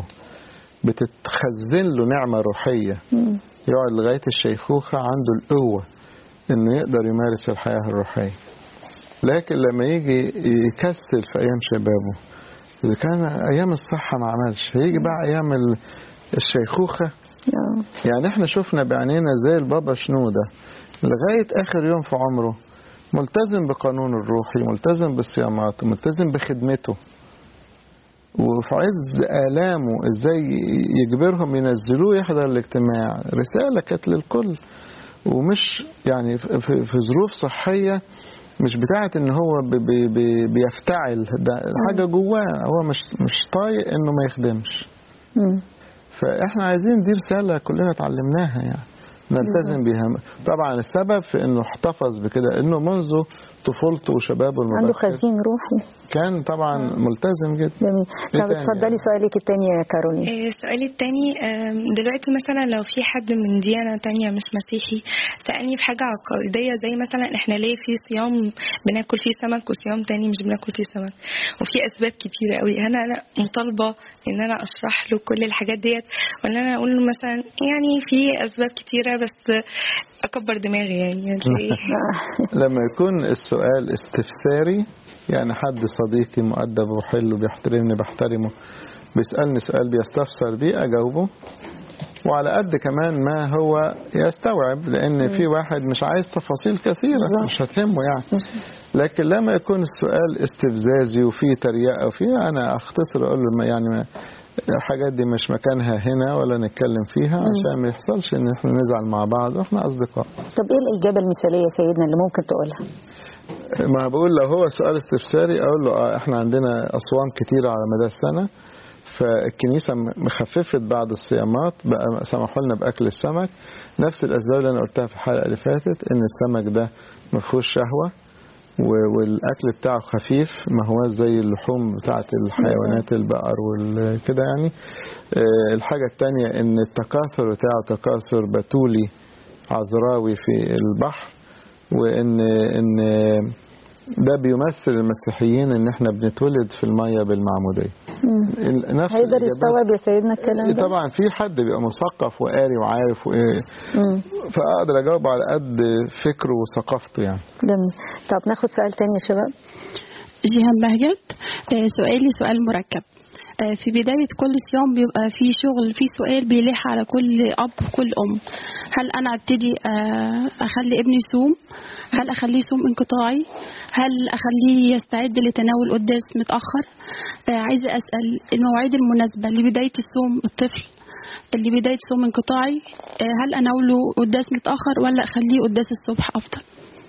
بتتخزن له نعمة روحية، يقعد لغاية الشيخوخة عنده القوة إنه يقدر يمارس الحياة الروحية. لكن لما يجي يكسل في أيام شبابه، إذا كان أيام الصحة ما عملش، هيجي بقى أيام الشيخوخة. يعني احنا شفنا بعينينا زي البابا شنودة لغاية آخر يوم في عمره ملتزم بقانون الروحي، ملتزم بالصيامات وملتزم بخدمته، وفي عز آلامه ازاي يجبرهم ينزلوه يحضر الاجتماع. رسالة كانت للكل، ومش يعني في ظروف صحية مش بتاعت ان هو بي بي بيفتعل، ده حاجة جواه هو مش مش طايق انه ما يخدمش. فاحنا عايزين دي رسالة كلنا اتعلمناها يعني نلتزم بيها. طبعا السبب في انه احتفظ بكده انه منذ طفولته وشبابه المبكر. عنده خزين روحي. كان طبعا آه. ملتزم جدا. جميل. طب اتفضلي سؤالك الثاني يا كارولين. سؤالي الثاني، دلوقتي مثلا لو في حد من ديانة تانية مش مسيحي سألني في حاجة عقائدية زي مثلا احنا ليه في صيام بناكل فيه سمك وصيام تاني مش بناكل فيه سمك، وفي أسباب كتيرة قوي، هنا أنا مطالبة إن أنا أشرح له كل الحاجات ديت ولا أنا أقول له مثلا يعني في أسباب كتيرة بس أكبر دماغي يعني؟ لما يكون السؤال استفساري، يعني حد صديقي مؤدب وحلو بيحترمني بحترمه بيسألني سؤال بيستفسر بيه أجاوبه، وعلى قد كمان ما هو يستوعب، لأن في واحد مش عايز تفاصيل كثيرة مش هتهمه يعني. لكن لما يكون السؤال استفزازي وفيه تريقة وفيه، أنا أختصر أقول له يعني الحاجات دي مش مكانها هنا ولا نتكلم فيها عشان ما يحصلش إن احنا نزعل مع بعض واحنا أصدقاء. طب إيه الإجابة المثالية يا سيدنا اللي ممكن تقولها؟ ما بقول لو هو سؤال استفساري أقول له آه احنا عندنا أصوام كتيرة على مدى السنة، فالكنيسة مخففت بعض الصيامات بقى سمحوا لنا بأكل السمك، نفس الأسباب اللي أنا قلتها في الحلقة اللي فاتت، إن السمك ده ما فيهوش شهوة والأكل بتاعه خفيف، ما هو زي اللحوم بتاعت الحيوانات البقر والكده يعني. الحاجة التانية إن التكاثر بتاعه تكاثر بتولي عذراوي في البحر، وإن إن ده بيمثل المسيحيين ان احنا بنتولد في المية بالمعمودية. نفس هيقدر يستوعب يا سيدنا الكلام ده؟ طبعا في حد بيبقى مثقف وقاري وعارف وايه، فاقدر اجاوب على قد فكره وثقافته يعني. جميل. طب ناخد سؤال تاني يا شباب. جيهان بهجت، سؤالي سؤال مركب. في بداية كل صيام بيبقى في شغل، في سؤال بيلح على كل أب وكل أم، هل أنا أبتدي أخلي ابني يصوم؟ هل أخليه يصوم انقطاعي؟ هل أخليه يستعد لتناول قداس متأخر؟ عايزة أسأل المواعيد المناسبة لبداية الصوم الطفل اللي بداية صوم انقطاعي، هل أناوله قداس متأخر ولا أخليه قداس الصبح أفضل؟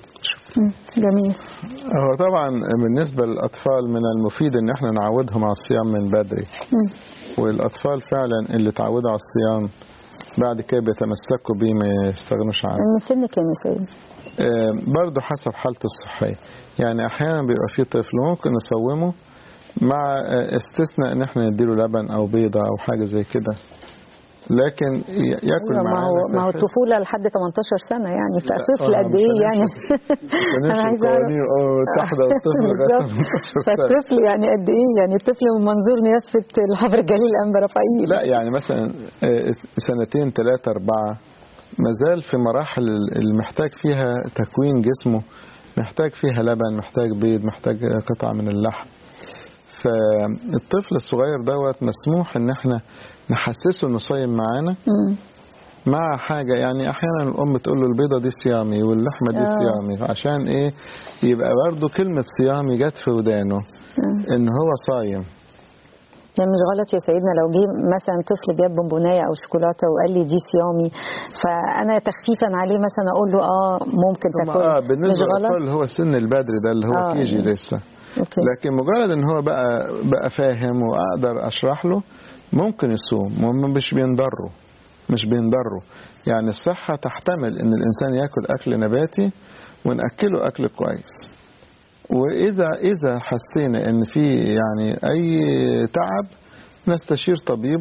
جميل. هو طبعا بالنسبة للأطفال من المفيد ان احنا نعودهم على الصيام من بدري. م. والأطفال فعلا اللي تعودوا على الصيام بعد كده بيتمسكوا بيه ما يستغنوش عنه. من سن كام يا سيدي؟ آه برضه حسب حالته الصحية، يعني أحيانا بيبقى في طفل ممكن نصومه مع استثناء ان احنا نديله لبن او بيضة او حاجة زي كده، لكن ياكل معانا. ما هو ما هو الطفوله لحد ثمانية عشر سنه يعني، فطفل قد ايه يعني؟ انا عايزه اعرف تحدى الطفل لغايه ثمانية عشر سنه، فالطفل يعني قد ايه يعني؟ الطفل من منظور نيافه الحبر الجليل الانبا رفائيل، لا يعني مثلا سنتين ثلاثه اربعه مازال في مراحل المحتاج فيها تكوين جسمه، محتاج فيها لبن، محتاج بيض، محتاج قطعه من اللحم. فالطفل الصغير دوت مسموح ان احنا نحسسه انه صايم معانا مع حاجة، يعني احيانا الام تقول له البيضة دي صيامي واللحمة دي صيامي، عشان ايه؟ يبقى برضه كلمة صيامي جت في ودانه ان هو صايم. يعني مش غلط يا سيدنا لو جه مثلا طفل جاب بونبونايه او شوكولاته وقال لي دي صيامي، فانا تخفيفا عليه مثلا اقول له اه ممكن تاكل؟ اه بالنسبه للاطفال اللي هو السن البدري ده اللي هو آه كيجي لسه. أوكي. لكن مجرد ان هو بقى بقى فاهم واقدر اشرح له ممكن يصوم، وهم مش بينضروا مش بينضروا يعني الصحة تحتمل ان الانسان ياكل اكل نباتي ونأكله اكل كويس، واذا اذا حسينا ان في يعني اي تعب نستشير طبيب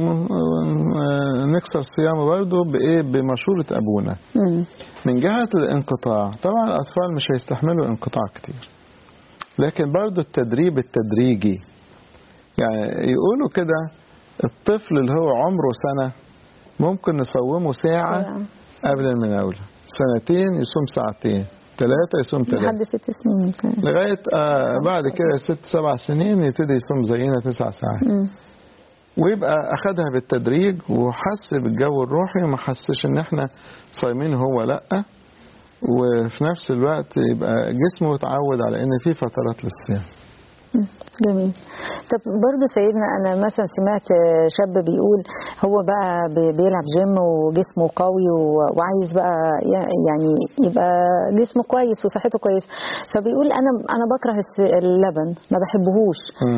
ونكسر صيامه برضه بايه؟ بمشورة ابونا. من جهة الانقطاع طبعا الاطفال مش هيستحملوا انقطاع كتير، لكن برضو التدريب التدريجي، يعني يقولوا كده الطفل اللي هو عمره سنة ممكن نصومه ساعة قبل المناولة، سنتين يصوم ساعتين، ثلاثة يصوم ثلاثة، لحد ست سنين لغاية آه بعد كده ست سبع سنين يبتدي يصوم زينا تسع ساعات. م. ويبقى أخدها بالتدريج وحس بالجو الروحي وما حسش إن إحنا صايمين هو لأ، وفي نفس الوقت يبقى جسمه يتعود على ان في فترات للصيام. جميل. طب برضو سيدنا انا مثلا سمعت شاب بيقول هو بقى بيلعب جيم وجسمه قوي وعايز بقى يعني يبقى جسمه كويس وصحته كويس، فبيقول انا انا بكره اللبن ما بحبهوش. م.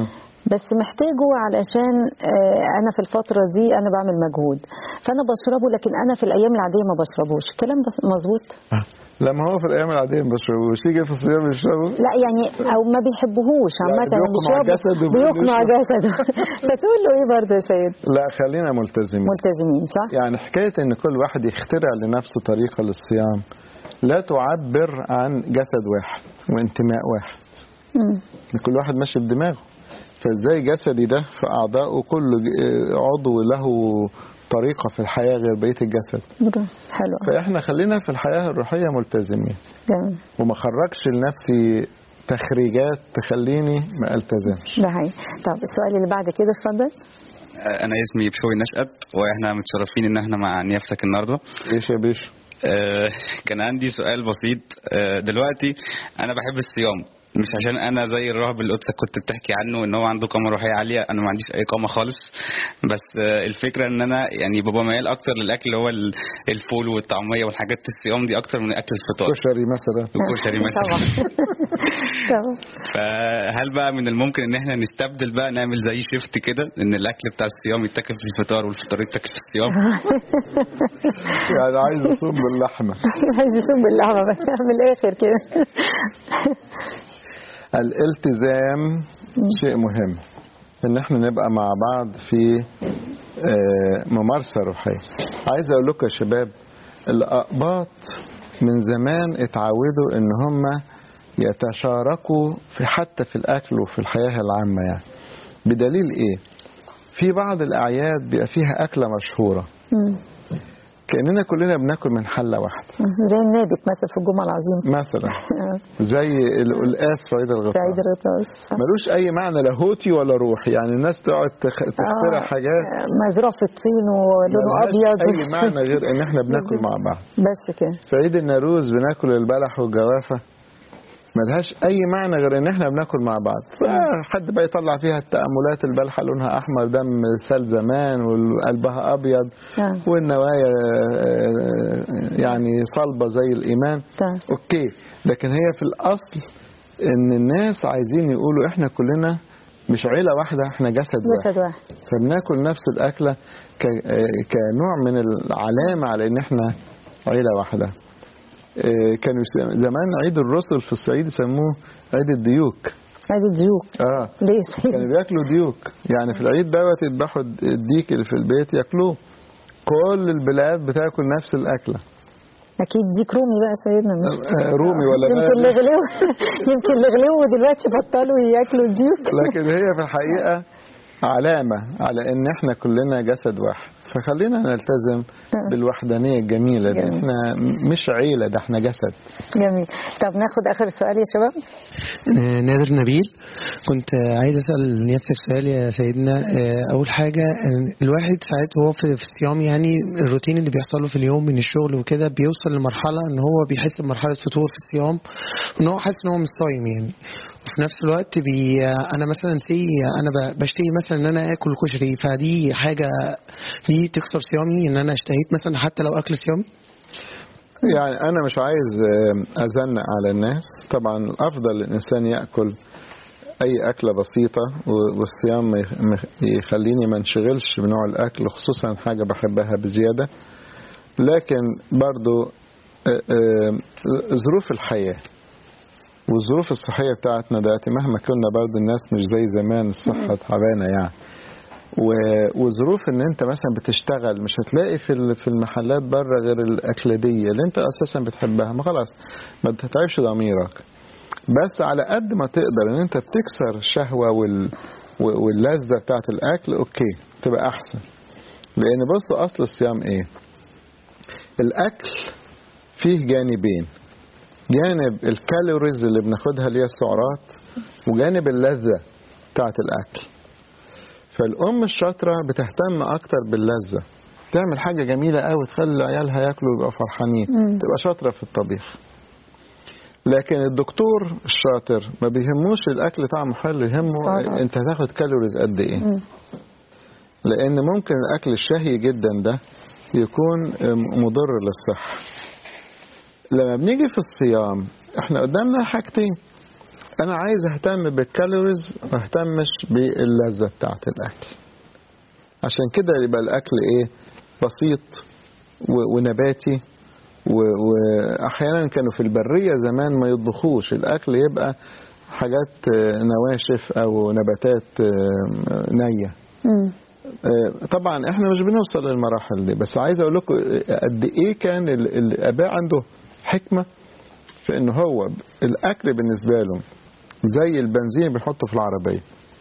بس محتاجه علشان انا في الفتره دي انا بعمل مجهود فانا بشربه، لكن انا في الايام العاديه ما بشربوش. الكلام ده مظبوط؟ لا، ما هو في الايام العاديه ما بشربوش، يجي في الصيام يشربه. لا يعني او ما بيحبوهوش عامه، بيقنع جسده بيقنع جسده فتقول له ايه برضه يا سيد؟ لا، خلينا ملتزمين ملتزمين صح. يعني حكايه ان كل واحد يخترع لنفسه طريقه للصيام لا تعبر عن جسد واحد وانتماء واحد. امم كل واحد ماشي بدماغه، فازاي جسدي ده في اعضائه كل عضو له طريقه في الحياه غير بقيه الجسد. حلو. فاحنا خلينا في الحياه الروحيه ملتزمين. جميل. وما خرجش لنفسي تخريجات تخليني ما التزمش. ده حقيقي. طب السؤال اللي بعد كده اتفضل. انا اسمي بشوي نشأت، واحنا متشرفين ان احنا مع نيافتك النهارده. ايش يا بيش؟ آه كان عندي سؤال بسيط. آه دلوقتي انا بحب الصيام، مش عشان انا زي الراهب اللي قدسك كنت بتحكي عنه ان هو عنده قامه روحيه عاليه، انا ما عنديش اي قامه خالص. بس آه الفكره ان انا يعني بابا ميال اكتر للاكل اللي هو الفول والطعميه والحاجات الصيام دي اكتر من اكل الفطار. كشري مثلا. الكشري مثلا. طبعا. فهل بقى من الممكن ان احنا نستبدل بقى، نعمل زي شيفت كده، ان الاكل بتاع الصيام يتاكل في الفطار والفطار يتاكل في الصيام؟ يعني عايز يصوم باللحمه. عايز يصوم باللحمه بس من الاخر كده. الالتزام شيء مهم، ان احنا نبقى مع بعض في ممارسة روحية. عايز اقول لكم يا شباب، الأقباط من زمان اتعودوا ان هم يتشاركوا في حتى في الاكل وفي الحياة العامة. يعني بدليل ايه؟ في بعض الاعياد بيبقى فيها اكلة مشهورة كأننا كلنا بناكل من حلة واحدة، زي النابت مثلا في الجمعة العظيمة مثلا، زي القلقاس في عيد الغطاس. في عيد الغطاس ملوش أي معنى لاهوتي ولا روحي. يعني الناس تقعد تخترع آه حاجات مزروع في الطين ولونه أبيض، أي معنى غير إن إحنا بناكل مع بعض. بس كده. في عيد النوروز بناكل البلح والجوافة، ملهاش أي معنى غير إن إحنا بناكل مع بعض. فحد بقى يطلع فيها التأملات، البلحة لونها أحمر دم سال زمان وقلبها أبيض والنوايا يعني صلبة زي الإيمان. أوكي، لكن هي في الأصل إن الناس عايزين يقولوا إحنا كلنا مش عيلة واحدة، إحنا جسد واحد. جسد واحد. فبناكل نفس الأكلة كنوع من العلامة على إن إحنا عيلة واحدة. كانوا زمان عيد الرسل في الصعيد يسموه عيد الديوك. عيد الديوك. اه ليه؟ كانوا بياكلوا ديوك. يعني في العيد دوت يذبحوا الديك اللي في البيت ياكلوه. كل البلاد بتاكل نفس الاكله. اكيد ديك رومي بقى سيدنا، مش رومي ولا يمكن اللي غلوا يمكن اللي غلوا دلوقتي بطلوا ياكلوا الديوك. لكن هي في الحقيقه علامه على ان احنا كلنا جسد واحد. فخلينا نلتزم بالوحدانيه الجميله دي. احنا مش عيله، ده احنا جسد. جميل. طب ناخد اخر سؤال يا شباب. نادر نبيل، كنت عايز اسال نيافتك سؤال يا سيدنا. اول حاجه، الواحد ساعات وهو في الصيام يعني الروتين اللي بيحصل له في اليوم من الشغل وكده بيوصل لمرحله ان هو بيحس بمرحله فتور في الصيام، وان هو حاسس ان هو مش صايم يعني. وفي نفس الوقت بي انا مثلا سي انا بشتهي مثلا ان انا اكل كشري، فدي حاجه دي تكسر صيامي ان انا اشتهيت مثلا حتى لو اكل صيامي؟ يعني انا مش عايز ازنق على الناس. طبعا الافضل الانسان ياكل اي اكله بسيطه، والصيام يخليني ما انشغلش بنوع الاكل، خصوصا حاجه بحبها بزياده. لكن برضو ظروف الحياه والظروف الصحيه بتاعتنا دلوقتي مهما كنا برضو الناس مش زي زمان، الصحه تعبانه يعني. وظروف ان انت مثلا بتشتغل مش هتلاقي في في المحلات بره غير الاكلاديه اللي انت اساسا بتحبها، ما خلاص ما تتعبش ضميرك. بس على قد ما تقدر ان انت بتكسر الشهوه وال واللذه بتاعه الاكل، اوكي تبقى احسن. لان بصوا اصل الصيام ايه؟ الاكل فيه جانبين، جانب الكالوريز اللي بناخدها اللي هي السعرات، وجانب اللذه بتاعه الاكل. فالأم الشاطرة بتهتم أكتر باللذة، تعمل حاجة جميلة قوي تخلي عيالها ياكلوا ويبقوا فرحانين، تبقى شاطرة في الطبيخ. لكن الدكتور الشاطر ما بيهموش الأكل طعمه حلو، يهمه صحيح. أنت هتاخد كالوريز قد إيه. مم. لأن ممكن الأكل الشهي جدا ده يكون مضر للصحة. لما بنيجي في الصيام احنا قدامنا حاجتين، انا عايز اهتم بالكالوريز ما اهتمش باللذة بتاعت الاكل. عشان كده يبقى الاكل ايه؟ بسيط ونباتي. واحيانا كانوا في البرية زمان ما يطبخوش الاكل، يبقى حاجات نواشف او نباتات نية. طبعا احنا مش بنوصل للمراحل دي، بس عايز اقول لكم قد ايه كان الاباء عنده حكمة في انه هو الاكل بالنسبة له زي البنزين بنحطه في العربية.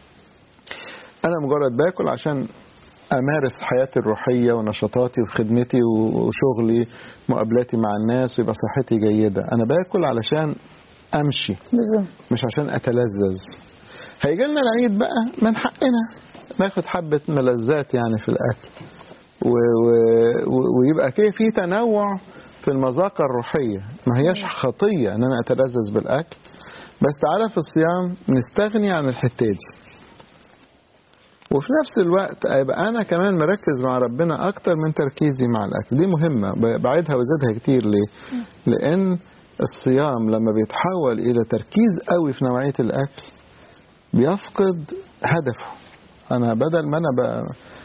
انا مجرد باكل عشان امارس حياتي الروحية ونشاطاتي وخدمتي وشغلي مقابلاتي مع الناس ويبقى صحتي جيدة. انا باكل علشان امشي مش عشان اتلذذ. هيجي لنا العيد بقى من حقنا ناخد حبة ملذات يعني في الاكل و... و... ويبقى كده في تنوع في المذاقة الروحية. ما هياش خطية ان انا اتلذذ بالاكل، بس تعالى في الصيام نستغني عن الحتة دي، وفي نفس الوقت يبقى انا كمان مركز مع ربنا اكتر من تركيزي مع الاكل. دي مهمة بعيدها وزادها كتير. ليه؟ لان الصيام لما بيتحول الى تركيز قوي في نوعية الاكل بيفقد هدفه. انا بدل ما انا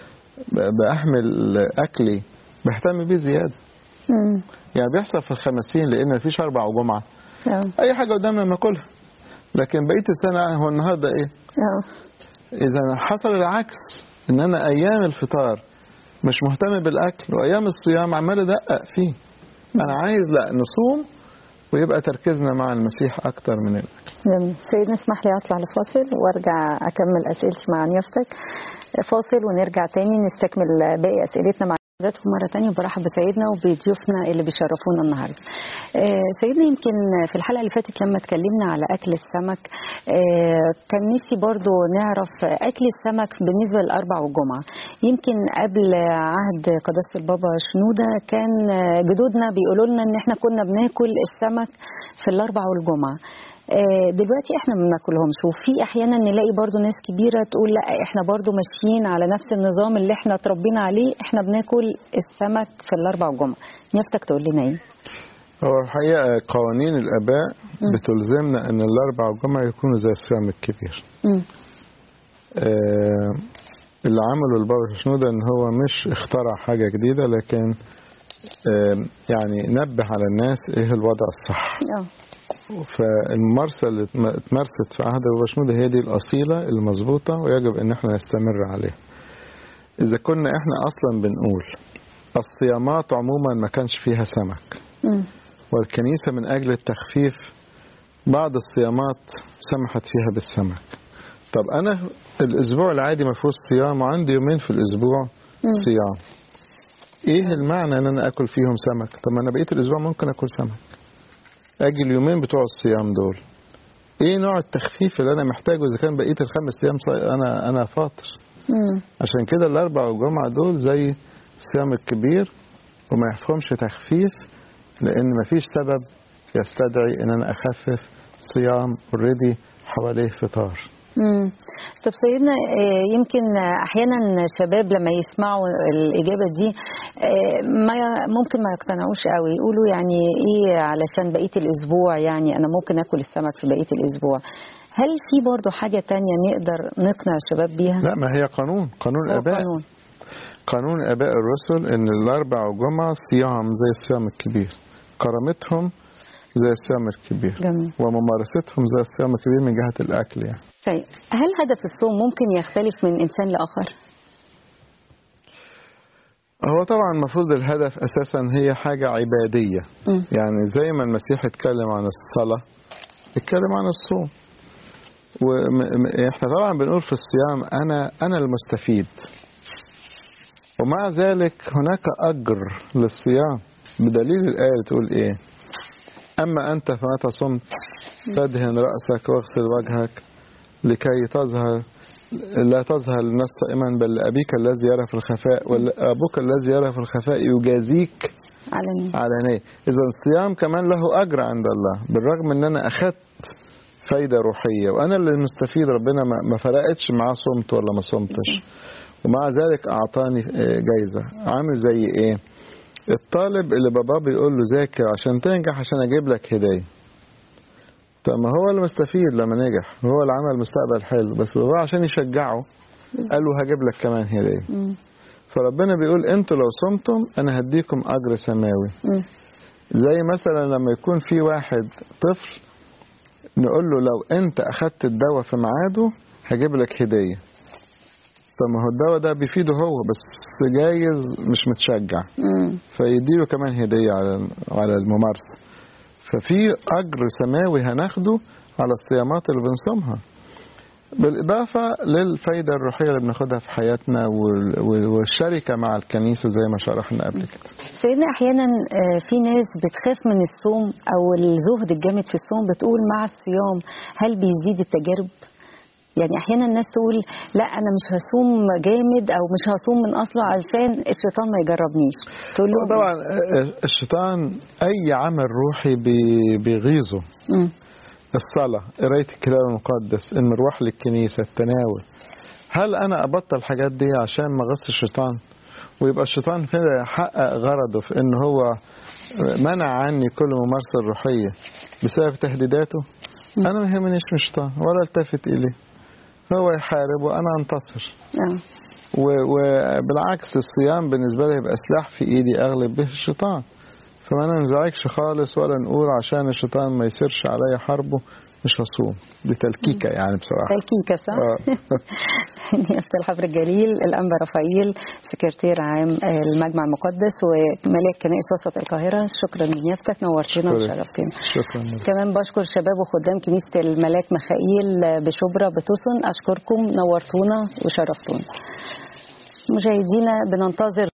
بأحمل اكلي بهتم بيه زيادة. مم. يعني بيحصل في الخمسين لان مفيش اربع وجمعة أوه. اي حاجة قدامنا ناكلها، لكن بقية السنة هو النهاردة ايه؟ أوه. اذا حصل العكس، ان انا ايام الفطار مش مهتم بالاكل وايام الصيام عمال ادقق فيه. انا عايز لا نصوم ويبقى تركيزنا مع المسيح اكتر من الاكل. جميل. سيدنا اسمح لي اطلع لفاصل وارجع اكمل اسئلتي مع نيافتك. فاصل ونرجع تاني نستكمل باقي اسئلتنا مع حضراتكم مرة تانية. برحب بسيدنا وبضيوفنا اللي بيشرفونا النهاردة. آه سيدنا، يمكن في الحلقة اللي فاتت لما اتكلمنا على أكل السمك آه كان نفسي برضو نعرف أكل السمك بالنسبة للأربع والجمعة. يمكن قبل عهد قداسة البابا شنودة كان جدودنا بيقولوا لنا إن احنا كنا بناكل السمك في الأربع والجمعة. دلوقتي احنا ما بناكلهمش، وفي احيانا نلاقي برضو ناس كبيره تقول لا احنا برضو ماشيين على نفس النظام اللي احنا اتربينا عليه، احنا بناكل السمك في الاربع والجمعه. نيافتك تقول لنا ايه؟ هو الحقيقه قوانين الاباء م. بتلزمنا ان الاربع والجمعه يكونوا زي الصيام الكبير. م. آه اللي عمله البابا شنودة ان هو مش اخترع حاجه جديده، لكن آه يعني نبه على الناس ايه الوضع الصح. اه فالممارسة اللي اتمارست في عهد البابا شنودة هي دي الأصيلة المظبوطة ويجب ان احنا نستمر عليها. اذا كنا احنا اصلا بنقول الصيامات عموما ما كانش فيها سمك م. والكنيسة من اجل التخفيف بعض الصيامات سمحت فيها بالسمك. طب انا الاسبوع العادي ما فيهوش صيام وعندي يومين في الاسبوع م. صيام، ايه المعنى ان انا اكل فيهم سمك؟ طب ما انا بقيت الاسبوع ممكن اكل سمك، اجي اليومين بتوع الصيام دول ايه نوع التخفيف اللي انا محتاجه اذا كان بقيه الخمس ايام انا انا فاطر. مم. عشان كده الاربع والجمعه دول زي الصيام الكبير وما يحكمش تخفيف، لان مفيش سبب يستدعي ان انا اخفف صيام اوريدي حواليه فطار. امم طب سيدنا، يمكن احيانا شباب لما يسمعوا الاجابه دي ما ممكن ما يقتنعوش قوي، يقولوا يعني ايه علشان بقيه الاسبوع يعني انا ممكن اكل السمك في بقيه الاسبوع. هل في برضو حاجه تانية نقدر نقنع الشباب بيها؟ لا، ما هي قانون قانون الاباء. قانون قانون اباء الرسل ان الاربع والجمعه صيام زي الصيام الكبير، كرامتهم زي الصيام الكبير. جميل. وممارستهم زي الصيام الكبير من جهه الاكل يعني. طيب هل هدف الصوم ممكن يختلف من إنسان لآخر؟ هو طبعا المفروض الهدف أساسا هي حاجة عبادية. م. يعني زي ما المسيح اتكلم عن الصلاة اتكلم عن الصوم. وإحنا طبعا بنقول في الصيام أنا أنا المستفيد، ومع ذلك هناك أجر للصيام بدليل الآية اللي تقول إيه؟ أما أنت فمتى صمت فادهن رأسك واغسل وجهك لكي تظهر لا تظهر للناس صائما بل لأبيك الذي يرى في الخفاء، وأبوك الذي يرى في الخفاء يجازيك علنيا. علنيا. إذا الصيام كمان له أجر عند الله، بالرغم أن أنا أخذت فايدة روحية وأنا اللي مستفيد، ربنا ما فرقتش معاه صمت ولا ما صمتش، ومع ذلك أعطاني جايزة. عامل زي إيه؟ الطالب اللي باباه بيقول له ذاكر عشان تنجح عشان أجيب لك هداية. طب ما هو اللي مستفيد لما نجح، هو اللي عمل مستقبل حلو، بس هو عشان يشجعه قال له هجيب لك كمان هدية. فربنا بيقول انتوا لو صمتم انا هديكم اجر سماوي. م. زي مثلا لما يكون في واحد طفل نقول له لو انت اخدت الدواء في ميعاده هجيب لك هدية. طب ما هو الدواء ده بيفيده هو بس جايز مش متشجع، فيديله كمان هدية على على الممارسة. ففي اجر سماوي هناخده على الصيامات اللي بنصومها، بالإضافة للفايدة الروحية اللي بناخدها في حياتنا والشركة مع الكنيسة زي ما شرحنا قبل كده. سيدنا أحيانا في ناس بتخاف من الصوم أو الزهد الجامد في الصوم، بتقول مع الصيام هل بيزيد التجارب؟ يعني أحيانا الناس تقول لا أنا مش هصوم جامد أو مش هصوم من أصله علشان الشيطان ما يجربنيش. تقول له طبعا الشيطان أي عمل روحي بيغيظه. م. الصلاة، قراية الكتاب المقدس، المروح للكنيسة، التناول. هل أنا أبطل الحاجات دي عشان ما غص الشيطان ويبقى الشيطان كده يحقق غرضه في إن هو منع عني كل ممارسة روحية بسبب تهديداته؟ أنا ما يهمنيش من الشيطان ولا التفت إليه، هو يحارب وأنا أنتصر. وبالعكس الصيام بالنسبة لي يبقى سلاح في إيدي أغلب به الشيطان، فما ننزعجش خالص ولا نقول عشان الشيطان ما يصيرش عليا حربه مش هصوم. دي تلكيكة يعني بصراحة. تلكيكة صح؟ نيافة الحبر الجليل الأنبا رفائيل سكرتير عام المجمع المقدس وملاك كنائس وسط القاهرة، شكرا لنيافتك، نورتنا وشرفتنا. شكرا. كمان بشكر شباب وخدام كنيسة الملاك ميخائيل بشبرا بتوسن، أشكركم، نورتونا وشرفتونا. مشاهدينا بننتظر